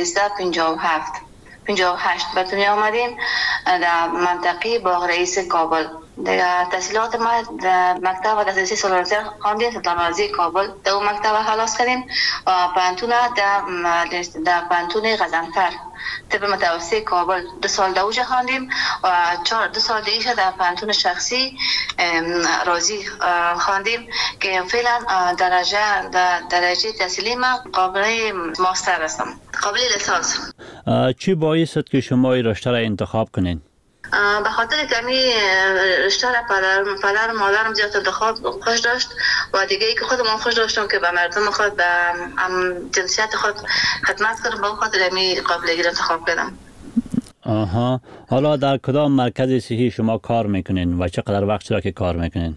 1358 به دنیا آمدیم در منطقه باغ رئیس کابل. در تحصیلات ما در مکتب و دسترسی سالارتی خواندیم، سلطن‌آزی کابل در اون مکتب خلاص کردیم و پانتون در پانتون غزنفر طب متوسط کابل 2 سال دوجه خواندیم و 2 سال دیگه در پانتون شخصی رازی خواندیم که فعلا درجه تحصیلی ما قابل ماستر هستم، قابل لیسانس. چی باعث شد که شما این رشته را انتخاب کنین؟ به خاطر کمی رشته را پدر و مادرم زیاد انتخاب خوش داشت و دیگه ای که خودم خوش داشتم که به مردم خود به جنسیت خود خدمت کنم، به خاطر می قابلیت را انتخاب کردم. آها. حالا در کدام مرکز صحی شما کار میکنین و چقدر وقت را که کار میکنین؟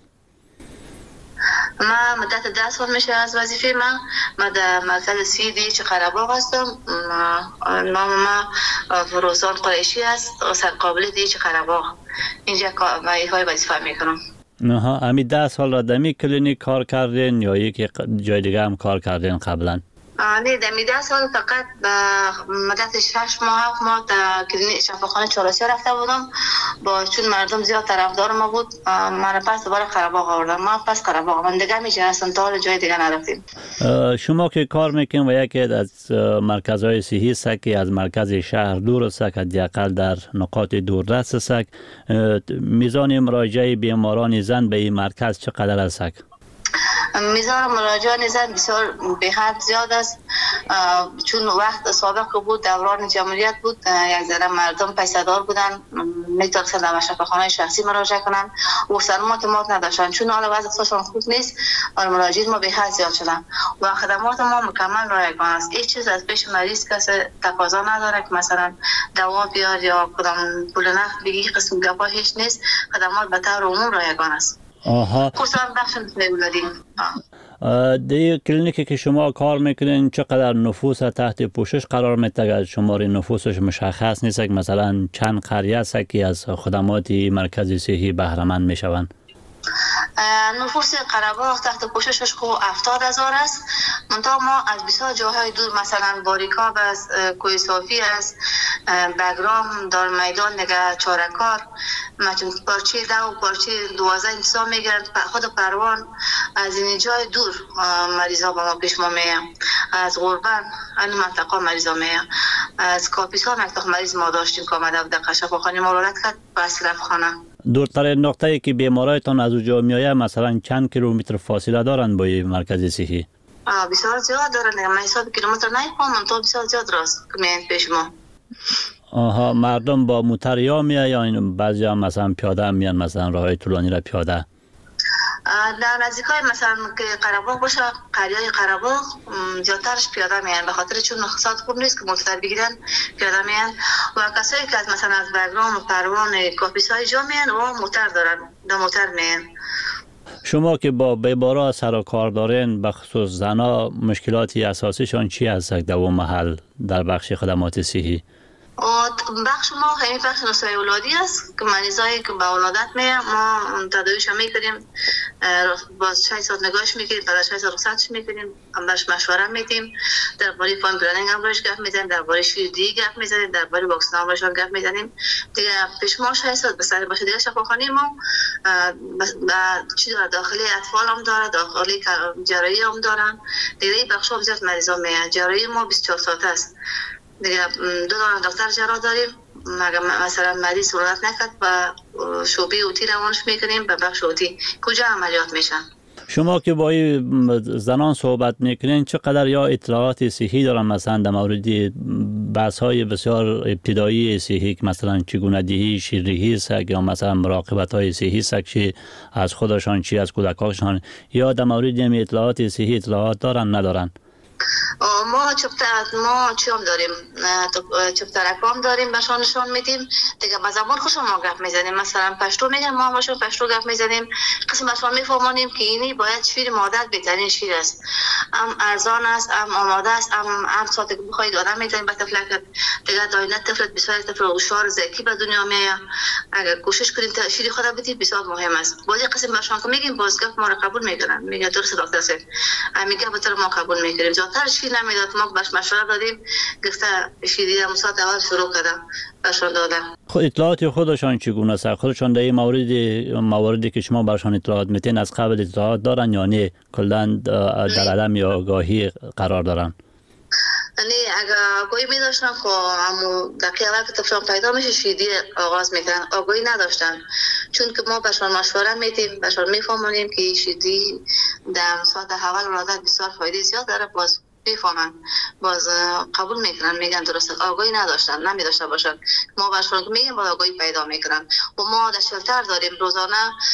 ما مدت 10 سال میشه از وظیفه ما در مرکز سیدی چه قره‌باغ هستم. نام ما فروزان قریشی است و سرقابل دی چه قره‌باغ اینجا های وظیفه میکنم. امی 10 سال را دمی کلینیک کار کردین یا یک جای دیگه هم کار کردین قبلا؟ نه در 10 سال فقط به مدت 6 ماه 7 ماه در کلینیک شفاخانه چالوسیا رفته بودم. با چون مردم زیاد طرفدار ما بود من پس دوباره قره‌باغ آوردم. ما پس قره‌باغ من دیگه میشه اصلا تا حال جای دیگه نرفتیم. شما که کار میکنین و یکی از مرکزهای صحی است که از مرکز شهر دور است، حداقل در نقاط دوردست است، میزان مراجعه بیماران زن به این مرکز چقدر است؟ میزان مراجعان زن بسیار به حد زیاد است، چون وقت سابق بود دوران جمهوریت بود، یک ذره مردم پیسه‌دار بودن میتونستن در شفاخانه شخصی مراجعه کنن و خدمات نداشتن. چون حالا وضعیتشون خوب نیست و مراجعین ما به حد زیاد شدن و خدمات ما مکمل رایگان است. هیچ چیز از پیش مریض کسی تقاضا نداره که مثلا دوا بیار یا کدام پول نقد بگی، قسم گپا هیچ نیست. خدمات به طور عموم رایگان است. خصوصا بخش اولادی. در کلینیکی که شما کار میکنین چقدر نفوس تحت پوشش قرار میده؟ شماره نفوسش مشخص نیست که مثلا چند قریه است که از خدمات مرکز صحی بهره مند میشوند؟ نفوس قره‌باغ تحت پوششش خو 70,000 است. منتها ما از بسیار جاهای دور مثلا باریکاب است، کوی صافی است، بگرام، دار میدان، نگه چارکار، مثلا پارچه 10 و پارچه 12 انتظام میگیرن. خود پروان از این جای دور مریضا با ما پیش ما میان. از غربن این منطقه مریضا میان. از کاپیسا منطقه مریض ما داشتیم که آمده بود در شفاخانه ما رولت کرد به اصرف خانه. دورترین نقطه‌ای که بیمارایتان از اونجا میآید مثلا چند کیلومتر فاصله دارند با مرکز صحی؟ بسیار زیاد دارن. من حساب کیلومتر نمی‌کنم، تا بسیار زیاد راست میان پیش ما. مردم با موتر یا میآید یا بعضیا مثلا پیاده میان، مثلا راههای طولانی را پیاده؟ در نزدیکای مثلا که قره‌باغ باشه، قریه‌های قره‌باغ زیادترش پیاده میان، به خاطر چون اقتصاد خوب نیست که موتور بگیرن پیاده میان. و کسایی که از مثلا از بگرام و پروان کاپیسای جا میان و موتر دارن، در موتر میان. شما که با بیمارا سر و کار دارین، به خصوص زنا، مشکلاتی اساسیشان چی هست در اون محل در بخش خدمات صحی؟ بخش ما همین بخش نسای اولادی است که مریضایی که با ولادت میان ما تداویش میکنیم، باز 6 ساعت نگاهش میکنیم، بعد 6 ساعت رخصتش میکنیم، همش مشوره میدیم، درباره فامیل پلنینگ هم روش گپ میزنیم، درباره شیردی گپ میزنیم، درباره واکسن هم روش گپ میزنیم دیگه. پیش ما 6 ساعت بسر باشه دیگه. شفاخانه ما چی داره؟ داخلی اطفال هم داره، داخلی جراحی هم دارن دیگه. بخش ها بزرگ مریضا میان. جراحی ما 24 ساعت است دیگه. 2 دکتر جراح داریم. مثلا مریض ولادت نکرد و شعبه اوتی روانش میکنیم به بخش اوتی کجا عملیات میشن. شما که با زنان صحبت میکنین چقدر یا اطلاعات صحی دارن مثلا در مورد بحث های بسیار ابتدایی صحی که مثلا چگونه دهی شیردهی است یا مثلا مراقبت های صحی است که از خودشان چی از کودکانشان، یا در مورد اطلاعات صحی اطلاعات دارن ندارن؟ ما چی هم داریم؟ چپترک هم داریم بهشان نشان میدیم دیگه. با زبان خوش ما گپ میزنیم، مثلا پشتو میگن ما باشون پشتو گپ میزنیم. قسم بهشان میفهمانیم که اینی باید شیر مادر بهترین شیر است، هم ارزان است، هم آماده است، هم ساعت که بخواید آدم میتونید به طفلک دیگه. داینت طفلت بسیار طفل هوشیار ذکی به دنیا میاد. اگر کوشش کنید شیر خود بدید بسیار مهم است. باز قسم بهشان که میگیم باز گپ ما رو قبول میکنن، میگه درست دکتر صاحب میگه به طور ما قبول میکنیم. زیادتر شیر نمیداد، ما باش مشوره دادیم، گفته شیری هم ساعت اول شروع کردم بهشان دادم. خود اطلاعات خودشان چگونه است؟ خودشان در این مواردی که شما برشان اطلاعات میتین از قبل اطلاعات دارن یا نه کلا در عدم یا آگاهی قرار دارن؟ نه اگر آگاهی می داشتن خب همون دقیقه اول که طفلان پیدا میشه شیردی آغاز میکنن. آگاهی نداشتن چون که ما بهشان مشوره میدیم، بهشان میفهمونیم که شیردی در ساعت اول ولادت بسیار فایده زیاد داره. باز میفهمن، باز قبول میکنن، میگن درست. آگاهی نداشتن، نمیداشته باشن. ما بهشون که میگیم با آگاهی پیدا میکنن. و ما در شلتر داریم روزانه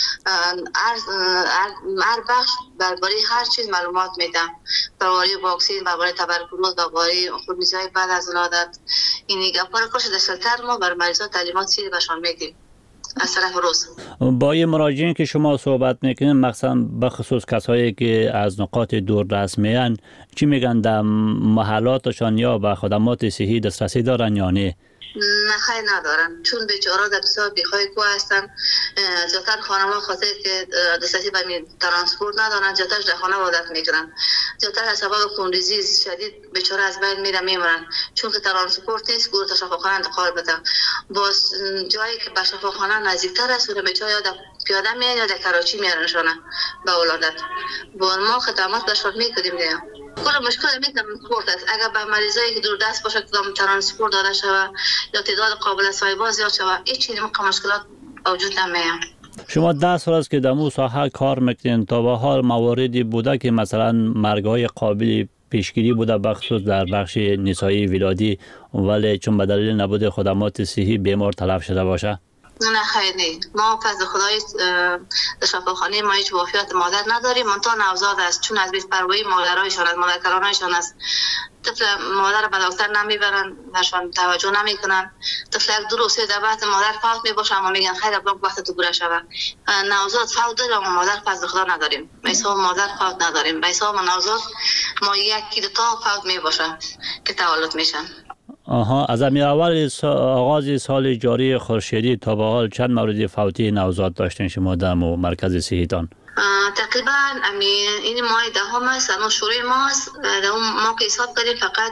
هر بخش درباره هر چیز معلومات میدم، درباره واکسن، درباره تبرکلوز، درباره خونریزی‌های بعد از ولادت. این گپا رو کاش در شلتر ما بر مریضا تعلیمات چیزی بهشون میدیم از طرف روز. با این مراجعین که شما صحبت میکنین مثلا به خصوص کسایی که از نقاط دور دست میان، چی میگن؟ در محلاتشان یا به خدمات صحی دسترسی دارن یا نه؟ نه خیلی ندارن، چون بیچاره در بسیار بیخواه کو هستن. زیادتر خانم‌ها خاطر که دسترسی به ترانسپورت ندارن، زیادتر در خانه عادت میکنن. زیادتر از سبب خونریزی شدید بیچاره از بین میمونن، چون که ترانسپورت نیست گروه تا شفاخانه انتقال بدن. باز جایی که به شفاخانه نزدیکتر است و بیچاره یا پیاده میان یا در کراچی میارنشونه به ولادت. با ما خدمات بهشون میکنیم دیگه. کل مشکل ترانسپورت است. اگر به مریضایی که دور دست باشه کدام ترانسپورت داده شود یا تعداد قابل استفاده زیاد شود، هیچ چیزی مشکلات وجود نمیاد. شما 10 سال است که در مو ساحه کار میکنین، تا به حال مواردی بوده که مثلا مرگ‌های قابل پیشگیری بوده بخصوص در بخش نسایی ولادی، ولی چون به دلیل نبود خدمات صحی بیمار تلف شده باشه؟ نه خیلی، ما فضل خدای در شفاخانه ما هیچ وفیات مادر نداریم. منتها نوزاد است، چون از بیت پروایی مادرایشان از مادرکرانایشان است. طفل مادر به دکتر نمیبرن، برشان توجه نمیکنن. طفل یک 2 روز بعد مادر فوت میباشه، اما میگن خیر ابا وقت تو گوره شوه. نوزاد فوت داره اما مادر فضل خدا نداریم. مثلا مادر فوت نداریم. مثلا نوزاد ما 1-2 تا فوت میباشه که تولد میشن. از اول آغاز سال جاری خورشیدی تا به حال چند مورد فوتی نوزاد داشتین شما در مرکز صحیتان؟ تقریبا این ماه دهم است، اون شروع ماست. در اون ما که حساب کردیم فقط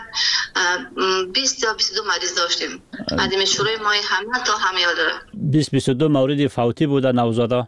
20 یا 22 مریض داشتیم. از شروع ماه همه تا همه یاد 20-22 مورد فوتی بوده نوزادا؟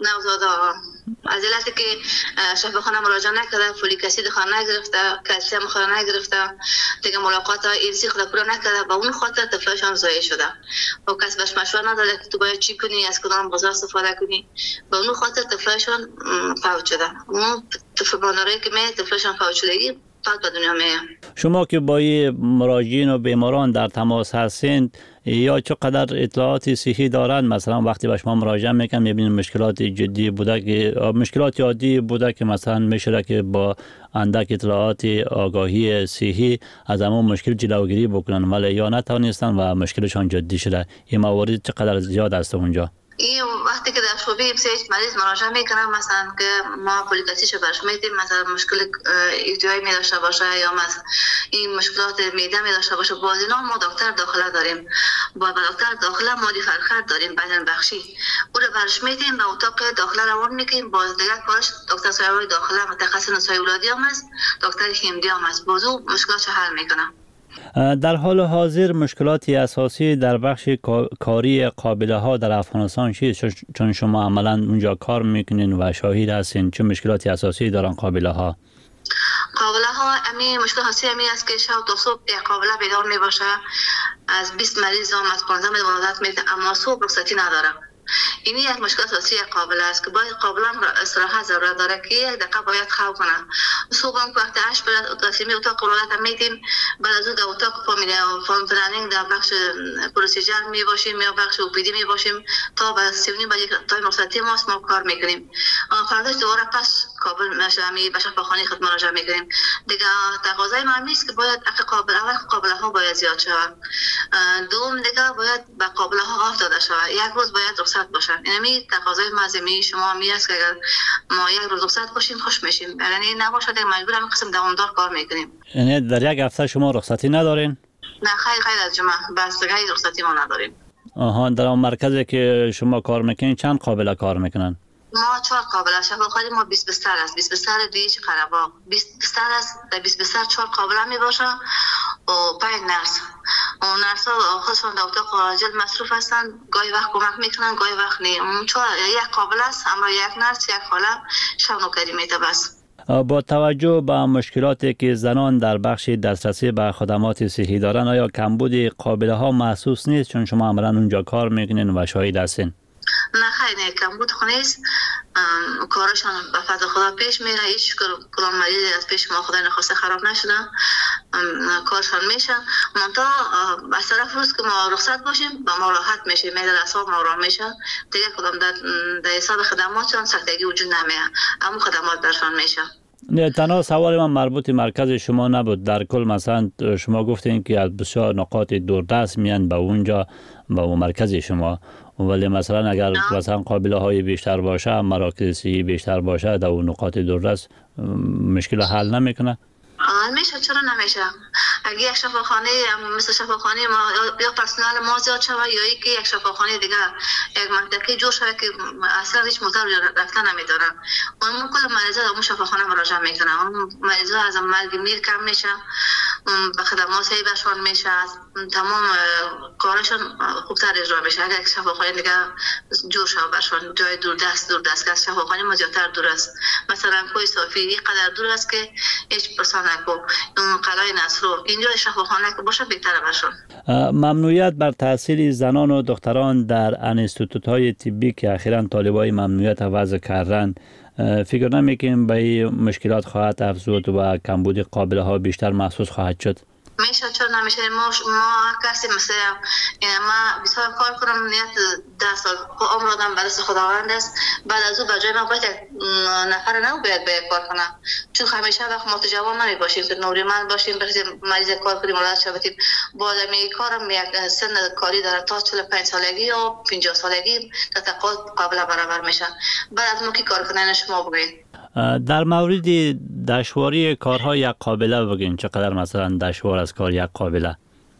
از علتی که شفاخانه مراجعه نکرده، فولیک اسید خود نگرفته، کلسیم خود نگرفته، دیگه ملاقات ایرسی خود پورا نکرده، با اون خاطر طفلشان ضایع شده. و کس بهش مشوره نداده که تو باید چی کنی، از کدام غذا استفاده کنی. با اون خاطر طفلشان فوت شده. اون طفل مادرایی که طفلشان فوت شدگی فوت به دنیا میاد. شما که با مراجعین و بیماران در تماس هستین، یا چقدر اطلاعات صحی دارند؟ مثلا وقتی به شما مراجعه میکنن میبینید مشکلات جدی بوده که مشکلات عادی بوده که مثلا میشه که با اندک اطلاعات آگاهی صحی از همون مشکل جلوگیری بکنن، ولی یا نتونستن و مشکلشان جدی شده. این موارد چقدر زیاد است اونجا؟ این وقتی که در شعبه بسیج مریض مراجعه میکنن، مثلا که ما فولیک اسیدشو برش میدیم، مثلا مشکل ایدیای می داشته باشه یا مثلا این مشکلات معده می داشته باشه، باز اینا ما دکتر داخله داریم. با دکتر داخله ما دی فرخت داریم بدن بخشی، او رو برش میدیم به اتاق داخله روان میکنیم. باز دیگه کارش دکتر سایه‌های داخله متخصص نسای ولادی هم است، دکتر هیمدی هم است، بازو مشکلاتش حل میکنه. در حال حاضر مشکلاتی اساسی در بخش کاری قابله ها در افغانستان چیست؟ چون شما عملا اونجا کار میکنین و شاهد هستین، چه مشکلاتی اساسی دارن قابله ها؟ قابله ها مشکل خاصی است که شب تا صبح یک قابله بیدار می باشه، از 20 مریض هم از 15 ولادت میده، اما صبح رخصتی نداره. این یک مشکل اساسی قابله است که باید قابله استراحت ضرورت داره که یک دقیقه باید خواب کنه. صبح هم وقت 8 تصمیم اتاق ولادت هم میدیم، بعد از اون در اتاق فامیلی پلنینگ در بخش پروسیجر می باشیم یا بخش اوپیدی می باشیم تا به 3:30 تا رخصتی ماست ما کار میکنیم. فرداش دوباره پس کابل مشامی به شفاخانه خود مراجعه میکنیم. دیگه تقاضای ما است که باید قابله ها باید زیاد شود. دوم دیگه باید به قابله ها آف داده شود، یک روز باید رخصت باشن. یعنی تقاضای مازمی شما می است که اگر ما یک روز رخصت باشیم خوش میشیم، یعنی نباشه دیگه مجبور هم قسم دوامدار کار میکنیم. یعنی در یک هفته شما رخصتی ندارین؟ نه خیلی از جمعه بس دیگه رخصتی ما نداریم. در اون مرکزی که شما کار میکنین چند قابله کار میکنن؟ ما 4 قابله شفاخانه ما 20 بستر است، 20 بستر دیش قرباق 20 بستر است، در 20 بستر 4 قابله می باشه و 5 نرس. و نرس ها خودشون در اتاق عاجل مصروف هستن، گاهی وقت کمک میکنن گاهی وقت نی. یک قابله است اما یک نرس یک خاله شب نوکری میده بس. با توجه به مشکلاتی که زنان در بخش دسترسی به خدمات صحی دارن، آیا کمبود قابله ها محسوس نیست چون شما عملا اونجا کار میکنین و شاهد هستین؟ نه خیلی کمبود خونیست، کارشان به فضل خدا پیش میره، هیچ کدام مریض از پیش ما خدای نخواسته خراب نشده، کارشان میشه. منتها از طرف روز که ما رخصت باشیم با ما راحت میشه، میدل اصاب ما را میشه، دیگه کدام در حساب خدماتشان سختگی وجود نمیه، اما خدمات درشان میشه. نه تنها سوال من مربوط مرکز شما نبود، در کل مثلا شما گفتین که از بسیار نقاط دوردست میان به اونجا به مرکز شما، ولی مثلا اگر مثلا قابله های بیشتر باشه، مراکز صحی بیشتر باشه در اون نقاط دوردست مشکل حل نمیکنه؟ میشه، چرا نمیشه؟ اگه یک شفاخانه مثل شفاخانه ما یا پرسنل ما زیاد شود یا اینکه یک شفاخانه دیگه یک منطقه جور شود که اصلا هیچ موتور رفتن نمیدارن، اون کل مریضا اون شفاخانه مراجعه میکنن. اون مریضا از مرگ میر کم میشه، به خدمات صحیح بهشون میشه، تمام کارشون خوبتر اجرا میشه. اگر شفاخانه دیگه جور شود برشون جای دوردست که شفاخانه ما زیادتر دور است، مثلا کوی صافی اینقدر دور است که هیچ پرسان نکو، اون قلعه نصرو اینجا شفاخانه که باشه بهتره برشون. ممنوعیت بر تحصیل زنان و دختران در انستیتوت‌های طبی که اخیراً طالبای ممنوعیت وضع کردن، فکر نمی‌کنیم به این مشکلات خواهد افزود و کمبود قابله ها بیشتر محسوس خواهد شد؟ میشه چون نمیشه. ما کسی مثل ما بسیار کار کنم نیت 10 سال عمر آدم برای خداوند است، بعد از او به جای ما باید نفر نو باید کار کنه، چون همیشه وقت ما جوان نمی باشیم که نوریمند باشیم بریم مریض کار کنیم ولادت شویم. با آدمی کارم یک سن کاری داره تا 45 سالگی یا 50 سالگی تقاضا قابل برابر میشه. بعد از ما کی کار کنن شما بگید. در مورد دشواری کارهای یک قابله بگین، چقدر مثلا دشوار از کار یک قابله؟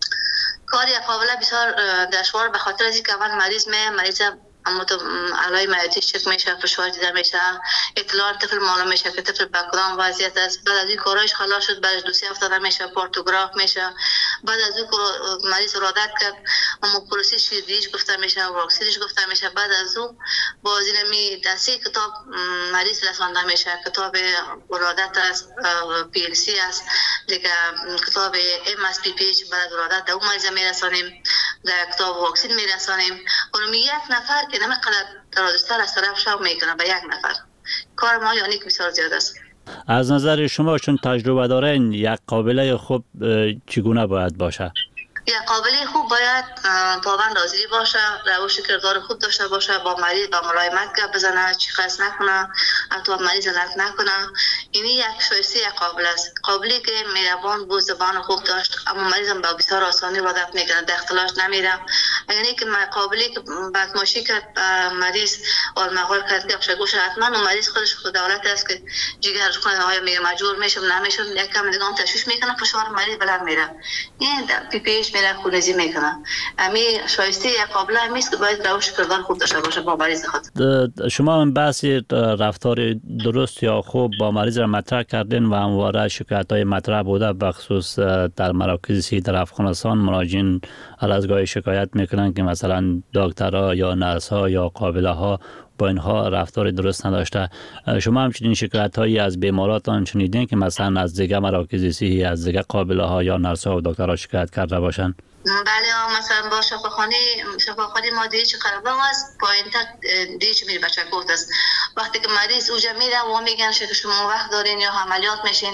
کار یک قابله بسیار دشوار به خاطر از اینکه اول مریض اما تو علای معدی چک میشه، فشار دیده میشه، اطلاع طفل معلوم میشه که طفل به کدام وضعیت است. بعد از این کارایش خلاص شد، بعدش دوسیه افتاده میشه، پورتوگراف میشه. بعد از این مریض ارادت کرد، اما پروسیس شیردیش گفته میشه، واکسینش گفته میشه. بعد از اون بازینمی دستی کتاب مریض رسانده میشه، کتاب ارادت است، پی ال سی است دیگه، کتاب ام اس پی پیچ بعد ارادت دو مریض میرسانیم، در کتاب واکسین میرسانیم. اونم یک نفر که نمی‌قدر درازتر از طرف شو میکنه به یک نفر. کار ما یعنی که بسیار زیاد است. از نظر شما چون تجربه دارین یک قابله خوب چگونه باید باشه؟ یک قابله خوب باید پابند حاضری باشه، روش کردار خوب داشته باشه، با مریض با ملایمت گپ بزنه، چیخاس نکنه، حتی مریض لط نکنه. این یک شایسته یک قابله است. قابلی که مهربان بود، زبان خوب داشت، اما مریض هم با بسیار آسانی عادت میکنه، در اختلاش نمیره. اگر اینکه قابلی که بدماشی کرد مریض اور مغول کرد که افشگوش حتما اون مریض خودش خود دولت است که جگر کنه آیا میگه مجبور میشم نمیشم، یک کم دیگه تشویش میکنه، فشار مریض بلند میره، این پی پیش میره خونریزی میکنه. امی شایسته یک قابله همیست که باید روش کردار خوب داشته باشه با مریض خود. شما هم بحثی رفتار درست یا خوب با مریض را مطرح کردین و همواره شکایت‌های مطرح بوده، بخصوص در مراکز صحی در افغانستان مراجعین هر از گاهی شکایت میکنن که مثلا دکترها یا نرس‌ها یا قابله‌ها با اینها رفتار درست نداشته. شما همچنین شکایت‌هایی از بیماراتان شنیدین که مثلا از دیگه مراکز صحی، از دیگه قابله‌ها یا نرس‌ها و دکترها شکایت کرده باشن؟ بله، مثلا با شفاخانه ما دیگه چه قربان است، پایین تا دیگه چه میره بچه کوت است. وقتی که مریض اوجا میره و میگن که شما وقت دارین یا عملیات میشین،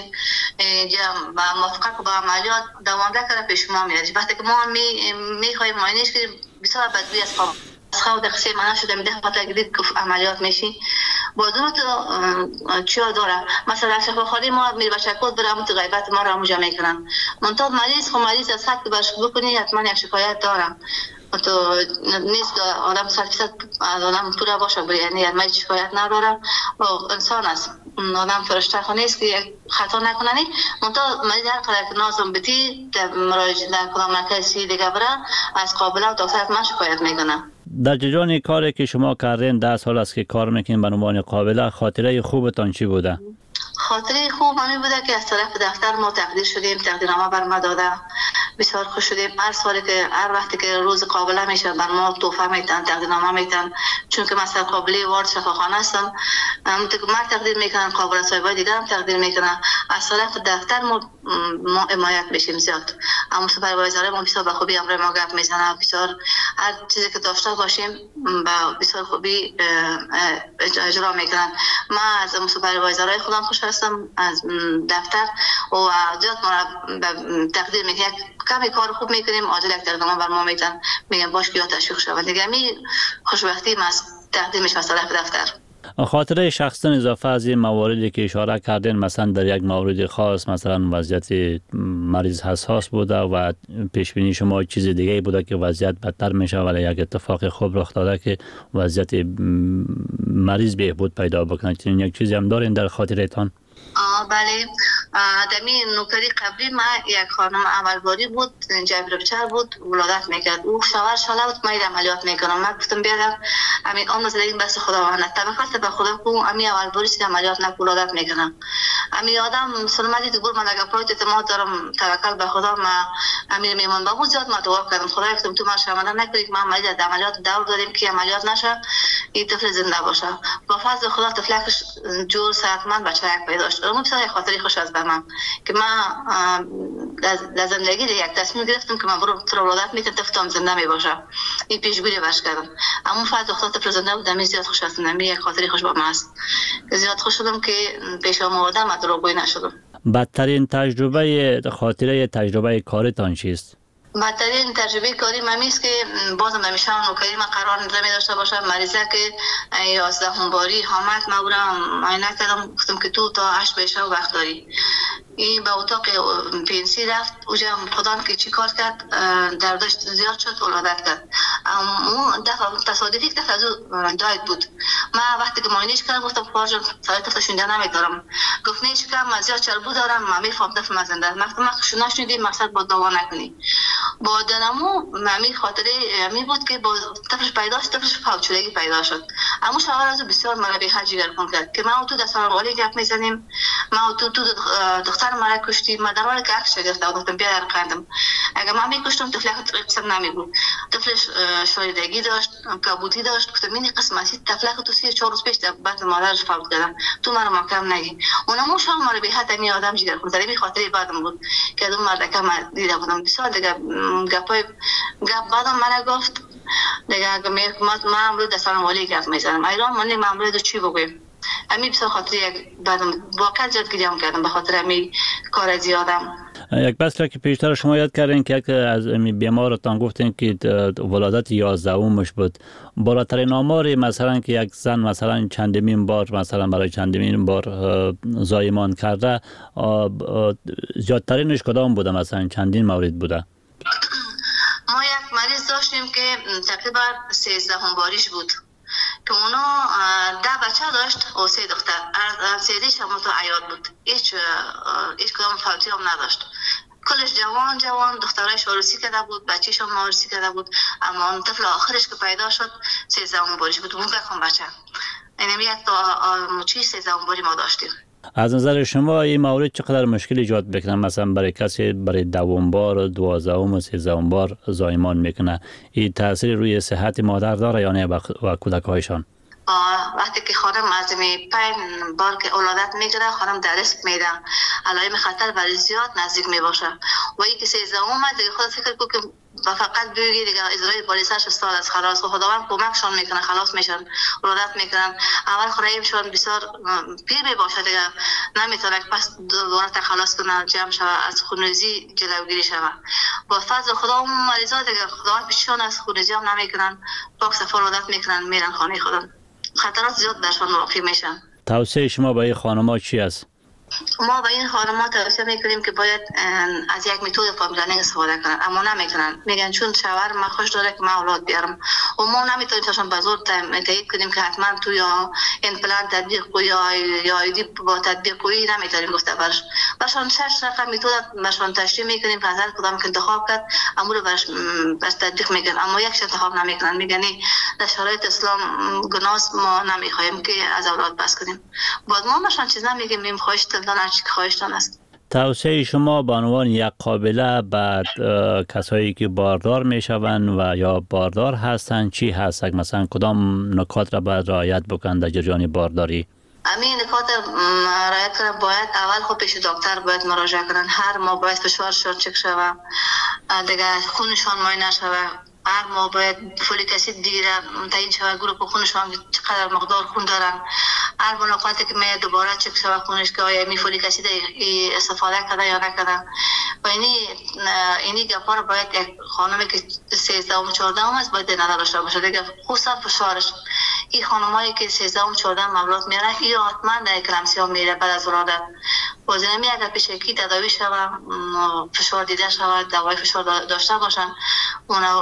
با موافقت با عملیات دوام داره پیش ما میاد. وقتی که ما میخوایم معاینش کنیم بسیار بدبی است، از خود قصه معنا شده میده خاطر گرید که عملیات میشی بازور تو چیا داره. مثلا شفاخانه ما میره بچه کوت برام تو غیبت ما را مجا میکنن، منتها مریض از حد برش بکنی حتما یک شکایت دارم. تو نیست که آدم 100% آدم پورا باشه، یعنی من شکایت ندارم و انسان است، آدم فرشته خانه است که خطا نکننی. منتها مریض هر قدر که نازم بتی مراجعه در کدام مرکز دیگه بره از قابله و دکتر من شکایت میکنه. در جریان کاری که شما کردین 10 سال است که کار میکنین به عنوان قابله، خاطره خوبتان چی بوده؟ خاطره خوب همین بوده که از طرف دفتر ما تقدیر شدیم، تقدیرنامه بر ما داده، بسیار خوش شدیم. هر وقتی که روز قابله میشه بر ما تحفه میتن، تقدیرنامه میتن، چون که مثلا قابله وارد شفاخانه هستم، من تقدیر میکنن، قابله صاحبای دیگه هم تقدیر میکنن. از طرف دفتر ما حمایت بشیم زیاد، اما سوپروایزر ما بسیار به خوبی امر ما گپ میزنه، بسیار هر چیزی که داشته باشیم با بسیار خوبی اجرا میکنن. من از سوپروایزرای خودم خوش هستم از دفتر و زیاد ما تقدیر میکنه. کمی کار خوب میکنیم، عاجل یک تقدیرنامه بر ما میتن، میگن باش بیا تشویق شود دیگه. می خوشبختی ما از تقدیم میشه از طرف دفتر. خاطره شخصا اضافه از این مواردی که اشاره کردین، مثلا در یک مورد خاص مثلا وضعیت مریض حساس بوده و پیش بینی شما چیز دیگه بوده که وضعیت بدتر میشه، ولی یک اتفاق خوب رخ داده که وضعیت مریض بهبود پیدا بکنه، چنین یک چیزی هم دارین در خاطرتان؟ بله، دمی نوکری قبلی ما یک خانم عملباری بود، جبربچر بود، ولادت میکرد. او شوهر شاله بود، ما عملیات میکنم. من گفتم بیادم همین آن نزدیم بس خداوند توکل به خدا کو همین عملباری که عملیات نک ولادت میکنم. همین آدم سلامتی تو من اگه پایت اعتماد دارم، توکل به خدا. ما همین میمون با بود زیاد ما دعا کردم خدایا گفتم تو ما شامل نکنید، ما عملیات دور داریم که عملیات نشه، این طفل زنده باشه. با فضل خدا طفلکش جور صحتمند بچه یک پیدا شد. اون بسیار خاطری خوش از من که من در زندگی یک تصمیم گرفتم که من برو ولادت میتونم طفلم زنده می باشه. این پیشگویی باش کردم. اما فضل خدا طفل زنده بود، دمی زیاد خوش هستم. یک خاطری خوش با من است. زیاد خوش شدم که پیش آمدم و دروغگویی نشدم. بدترین تجربه کارتان چیست؟ بدترین تجربه کاری من است که بازم نمیشه نوکری من قرار نمی داشته باشم. مریضه که 11 باری حامد ما برام عینک کردم، گفتم که تو تا 8 بشه و وقت داری. این به اتاق پنسی رفت، اونجا خدا که چی کار کرد، دردش زیاد شد، ولادت کرد. اون دفعه تصادفی که از او داید بود. من وقتی که معاینش کردم گفتم خواهر سایت طفل شونده نمیدارم. گفت نه چیکار، من زیاد چربو دارم، من میفهم طفل زنده. من نشنیدی مقصد با دوا نکنی. با دنمو ممی خاطره می بود که با طفلش پیدا شد، طفلش فوتشدگی پیدا شد. اما شوهر از بسیار مرا به جگر کن کرد که ما تو دستان والی گپ میزنیم، ما تو دختر مرا کشتی. ما در حالی که عکس گرفته بودم بیا رقندم. اگه من میکشتم طفلک قسم نمیگو. طفلش شایدگی داشت، کبودی داشت. گفتم این قسمتی طفلک تو 3-4 روز پیش بعد مادرش فوت کردم. تو مرا محکم نگی. اونم شوهر مرا به حد می آدم جگر کن. می خاطره بعدم بود که اون مرد که من دیده بودم بسیار دیگه گپ بعدم من گفت دیگه اگه ما امروز دستان والی گپ میزنم ایران من امروز چی بگویم. امی بسیار خاطر بعدم واقعا زیاد گریه کردم به خاطر امی کار زیادم. یک بس که پیشتر شما یاد کردین که یک از بیمارتان گفتین که ولادت 11 بود. بالاترین آمار مثلا که یک زن مثلا چندمین بار مثلا برای چندمین بار زایمان کرده، زیادترینش کدام بوده؟ مثلا چندین مورد بوده؟ ما یک مریض داشتیم که تقریبا 13 باریش بود که اونا 10 بچه داشت و 3 دختر. هر 3 هم تو عیاد بود، هیچ کدام فوتی هم نداشت. کلش جوان دخترش عروسی کرده بود، بچه‌ش هم عروسی کرده بود. اما اون طفل آخرش که پیدا شد 13 باریش بود. اون بخون بچه اینم یک تا 13 باری ما داشتیم. از نظر شما این مورد چقدر مشکل ایجاد بکنه؟ مثلا برای کسی برای 10 بار، 12 و 13 بار زایمان میکنه، این تاثیر روی صحت مادر داره یا نه و کودک‌هایشان؟ وقتی که خانم از 5 بار که ولادت میگیره، خانم در ریسک میده، علائم خطر برای زیاد نزدیک میباشه. و این که 13 دیگه خود فکر کن که فقط بگی دیگه اجرای پالیساش استاد از خلاص و خداوند کمکشون میکنه، خلاص میشن، ولادت میکنن. اول خورایمشون بسیار پیر میباشه دیگه، نمیتونه پس دوباره تخلص کنه، جمع شوه، از خونریزی جلوگیری شوه. با فضل خدا اون مریضا دیگه خداوند پیششون از خونریزی هم نمیکنن، پاک صفا ولادت میکنن، میرن خانه خودم. خطرات زیاد برشون واقع میشن. توصیه شما به این خانم‌ها چی است؟ ما به این خانم‌ها توصیه میکنیم که باید از یک متد فامیلینگ استفاده کنن، اما نمیکنن. میگن چون شوهر من خوش داره که من اولاد بیارم و ما نمیتونیم تاشون به زور تایید کنیم که حتما تو یا ایمپلنت تطبیق کنی یا ایدی با تطبیق کنی، نمیتونیم گفته برشون 6 رقم متد برشون تشریح میکنیم که هر کدام که انتخاب کرد امور برش تطبیق میکنن، اما یک انتخاب نمیکنن. میگن در شرایط اسلام گناه ما نمیخوایم که از اولاد بس کنیم. بعد ما برشون چیز نمیگیم، میم خواهش خواهشتان است. توصیه شما به عنوان یک قابله بعد کسایی که باردار میشوند و یا باردار هستند چی هست؟ مثلا کدام نکات را باید رعایت بکنند در جریان بارداری؟ همین نکات رعایت کنند. باید اول خود پیش دکتر باید مراجعه کنند. هر ماه باید فشارشون چک شوه، دیگه خونشان معاینه شوه. هر ماه باید فولیک اسید دیگه تعیین شوه، گروه خونشان چقدر مقدار خون دارن. هر ملاقاتی که می دوباره چک شوه خونش که آیا می فولیک اسید استفاده کرده یا نکرده. و اینی گپا رو باید یک خانمی که 13 و 14 است باید نداشته باشه دیگه، خصوصا فشارش. این خانمایی که 13 و 14 مولود میره یا حتما در اکلمسی ها میره بعد از ولادت. بازینمی اگر پیش کی تداوی شوه، فشار دیده شوه، دوای فشار داشته باشن، اونا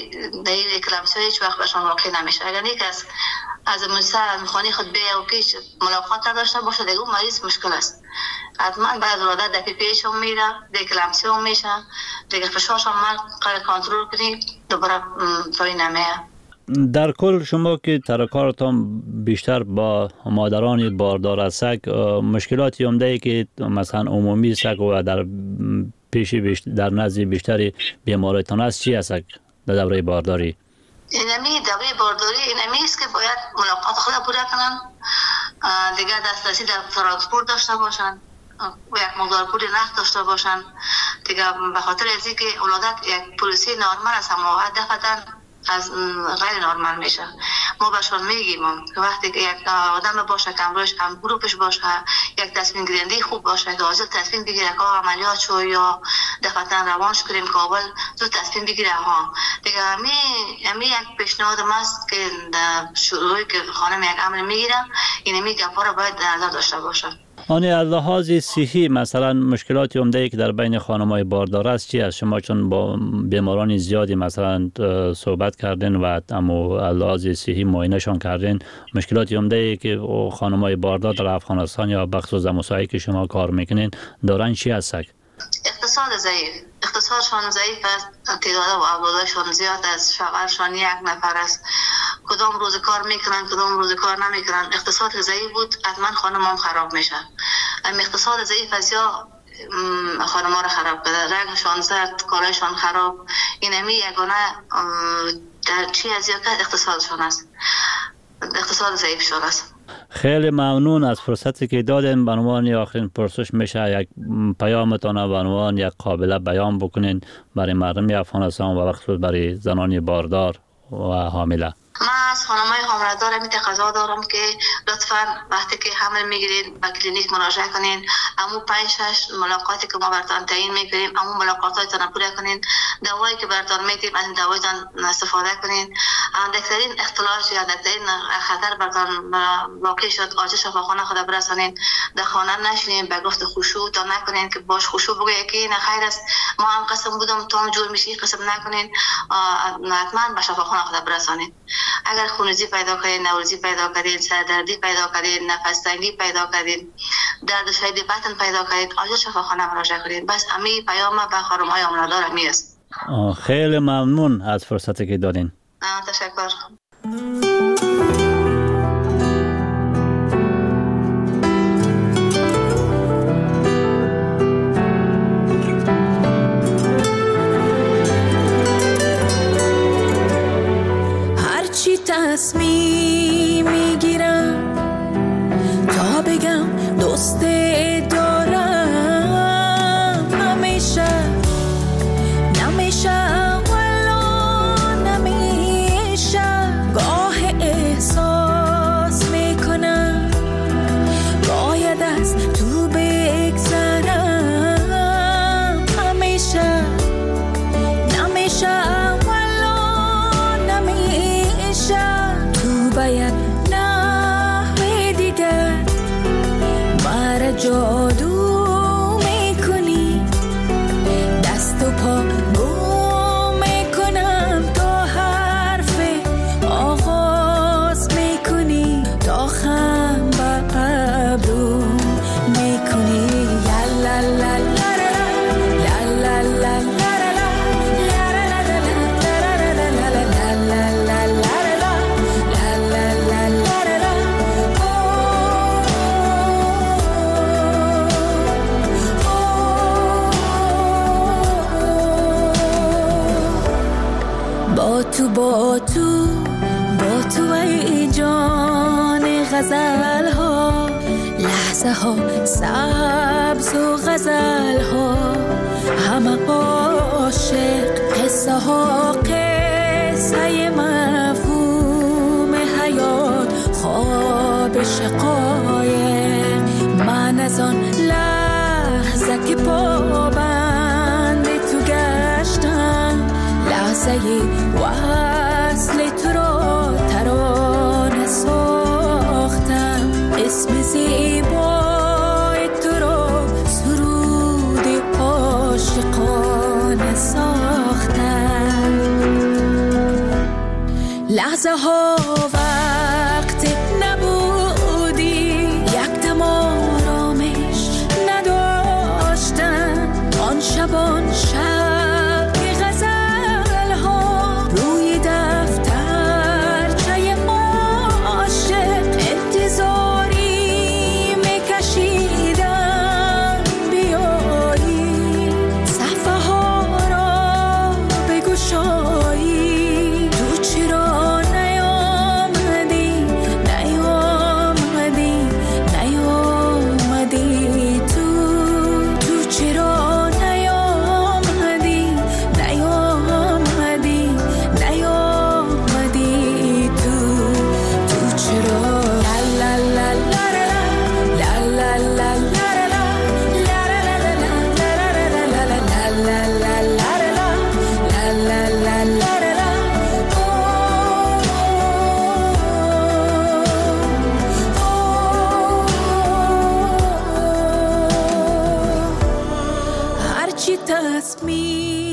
دی اکلمسی هیچ وقت بهشون واقع نمیشه. اگر یک از مجلس خانه خود بیه و که ملاقات نداشته باشه دیگه اون مریض مشکل است. حتما بعد ولادت در پیش هم میره، دیکلمسی هم میشه، دیگه فشارش هم من کنترل کنیم دوباره توی نمیه. در کل شما که ترکارتان بیشتر با مادران باردار از سگ، مشکلاتی عمده‌ای که مثلا عمومی سگ و در در نزد بیشتری بیماریتان است چی است در دوره بارداری؟ اینمی دوره بارداری اینمی است که باید ملاقات خود پوره کنن، دیگه دسترسی در ترانسپورت داشته باشن و یک مقدار پول نقد داشته باشن دیگه، به خاطر از اینکه ولادت یک پروسه نرمال است اما دفعتاً از غیر نرمال میشه. ما بهشون میگیم که وقتی که یک آدم باشه که امروز هم گروپش باشه، یک تصمیم گیرنده خوب باشه که حاضر تصمیم بگیره که عملیات شو یا دفعتاً روانش کنیم کابل زود تصمیم بگیره ها دیگه. امی یک پیشنهاد است که شروعی که خانم یک امر میگیره اینمی گپا رو باید در نظر داشته باشه. آنی از لحاظ صحی مثلا مشکلات عمده‌ای که در بین خانم‌های باردار است چی است؟ شما چون با بیماران زیادی مثلا صحبت کردین و اما از لحاظ صحی معاینه‌شان کردین، مشکلات عمده‌ای که خانم‌های باردار در افغانستان یا بخصوص مساعی که شما کار میکنین دارن چی است؟ اقتصاد ضعیف، اقتصادشان ضعیف است، تعداد و اولادشان زیاد است، شوهرشان یک نفر است، کدام روز کار میکنن کدام روز کار نمیکنن. اقتصاد ضعیف بود حتما خانم هم خراب میشه. اقتصاد ضعیف است یا خانم ها رو خراب کرده، رنگشان زرد، کارشان خراب، اینمی یگانه در چی از یک اقتصادشان است، اقتصاد ضعیف شده است. خیلی ممنون از فرصتی که دادین. به عنوان آخرین پرسش میشه یک پیامتان به عنوان یک قابل بیان بکنین برای مردم افغانستان و بخصوص برای زنان باردار و حامله. من از خانم‌های حامله دارم این تقاضا دارم که لطفاً وقتی که حمل میگیرید به کلینیک مراجعه کنین، امو 5-6 ملاقاتی که ما براتون تعیین میکنیم امو ملاقاتاتون پوره کنین، دوایی که براتون میدیم از این دوایتون استفاده کنین. دکترین اختلال یا دکترین خطر براتون واقع شد آج شفاخانه خود برسانین، در خانه نشینین، به گفت خشوع تا نکنین که باش خشوع بگوی که این خیر است ما هم قسم بودم تو هم جور میشی، قسم نکنین، حتما به شفاخانه خود برسانین. اگر خونریزی پیدا کردین، نوریزی پیدا کردین، سردردی پیدا کردین، نفس تنگی پیدا کردین، درد شدید بطن پیدا کردین، آجا شفاخانه مراجعه کنین. بس همین پیام به خانم‌های حامله‌دار همی است. خیلی ممنون از فرصتی که دادین. تشکر. تصمیم میگیرم تا بگم دوست دارم، همیشه نمیشه ولا نمیشه، گاه احساس میکنم باید از تو بگذرم، همیشه نمیشه باید نحوه دیگر مرا جادو میکنی، دست و پا گم میکنم تا حرف آغاز میکنی، تا خم به ابرو میکنی. لا لا لا لا لا لا لا لا با تو ای جان غزل ها، لحظه ها سبز و غزل ها، همه عاشق، قصه ها قصه مفهوم حیات، خواب شقایق، من از آن لحظه که پابند تو گشتم، لحظه وصل تو را ترانه ساختم، اسم زیبای تو را سرود عاشقانه ساختم. لحظه ها وقت نبودی، یک دم آرامش نداشتی، رسمی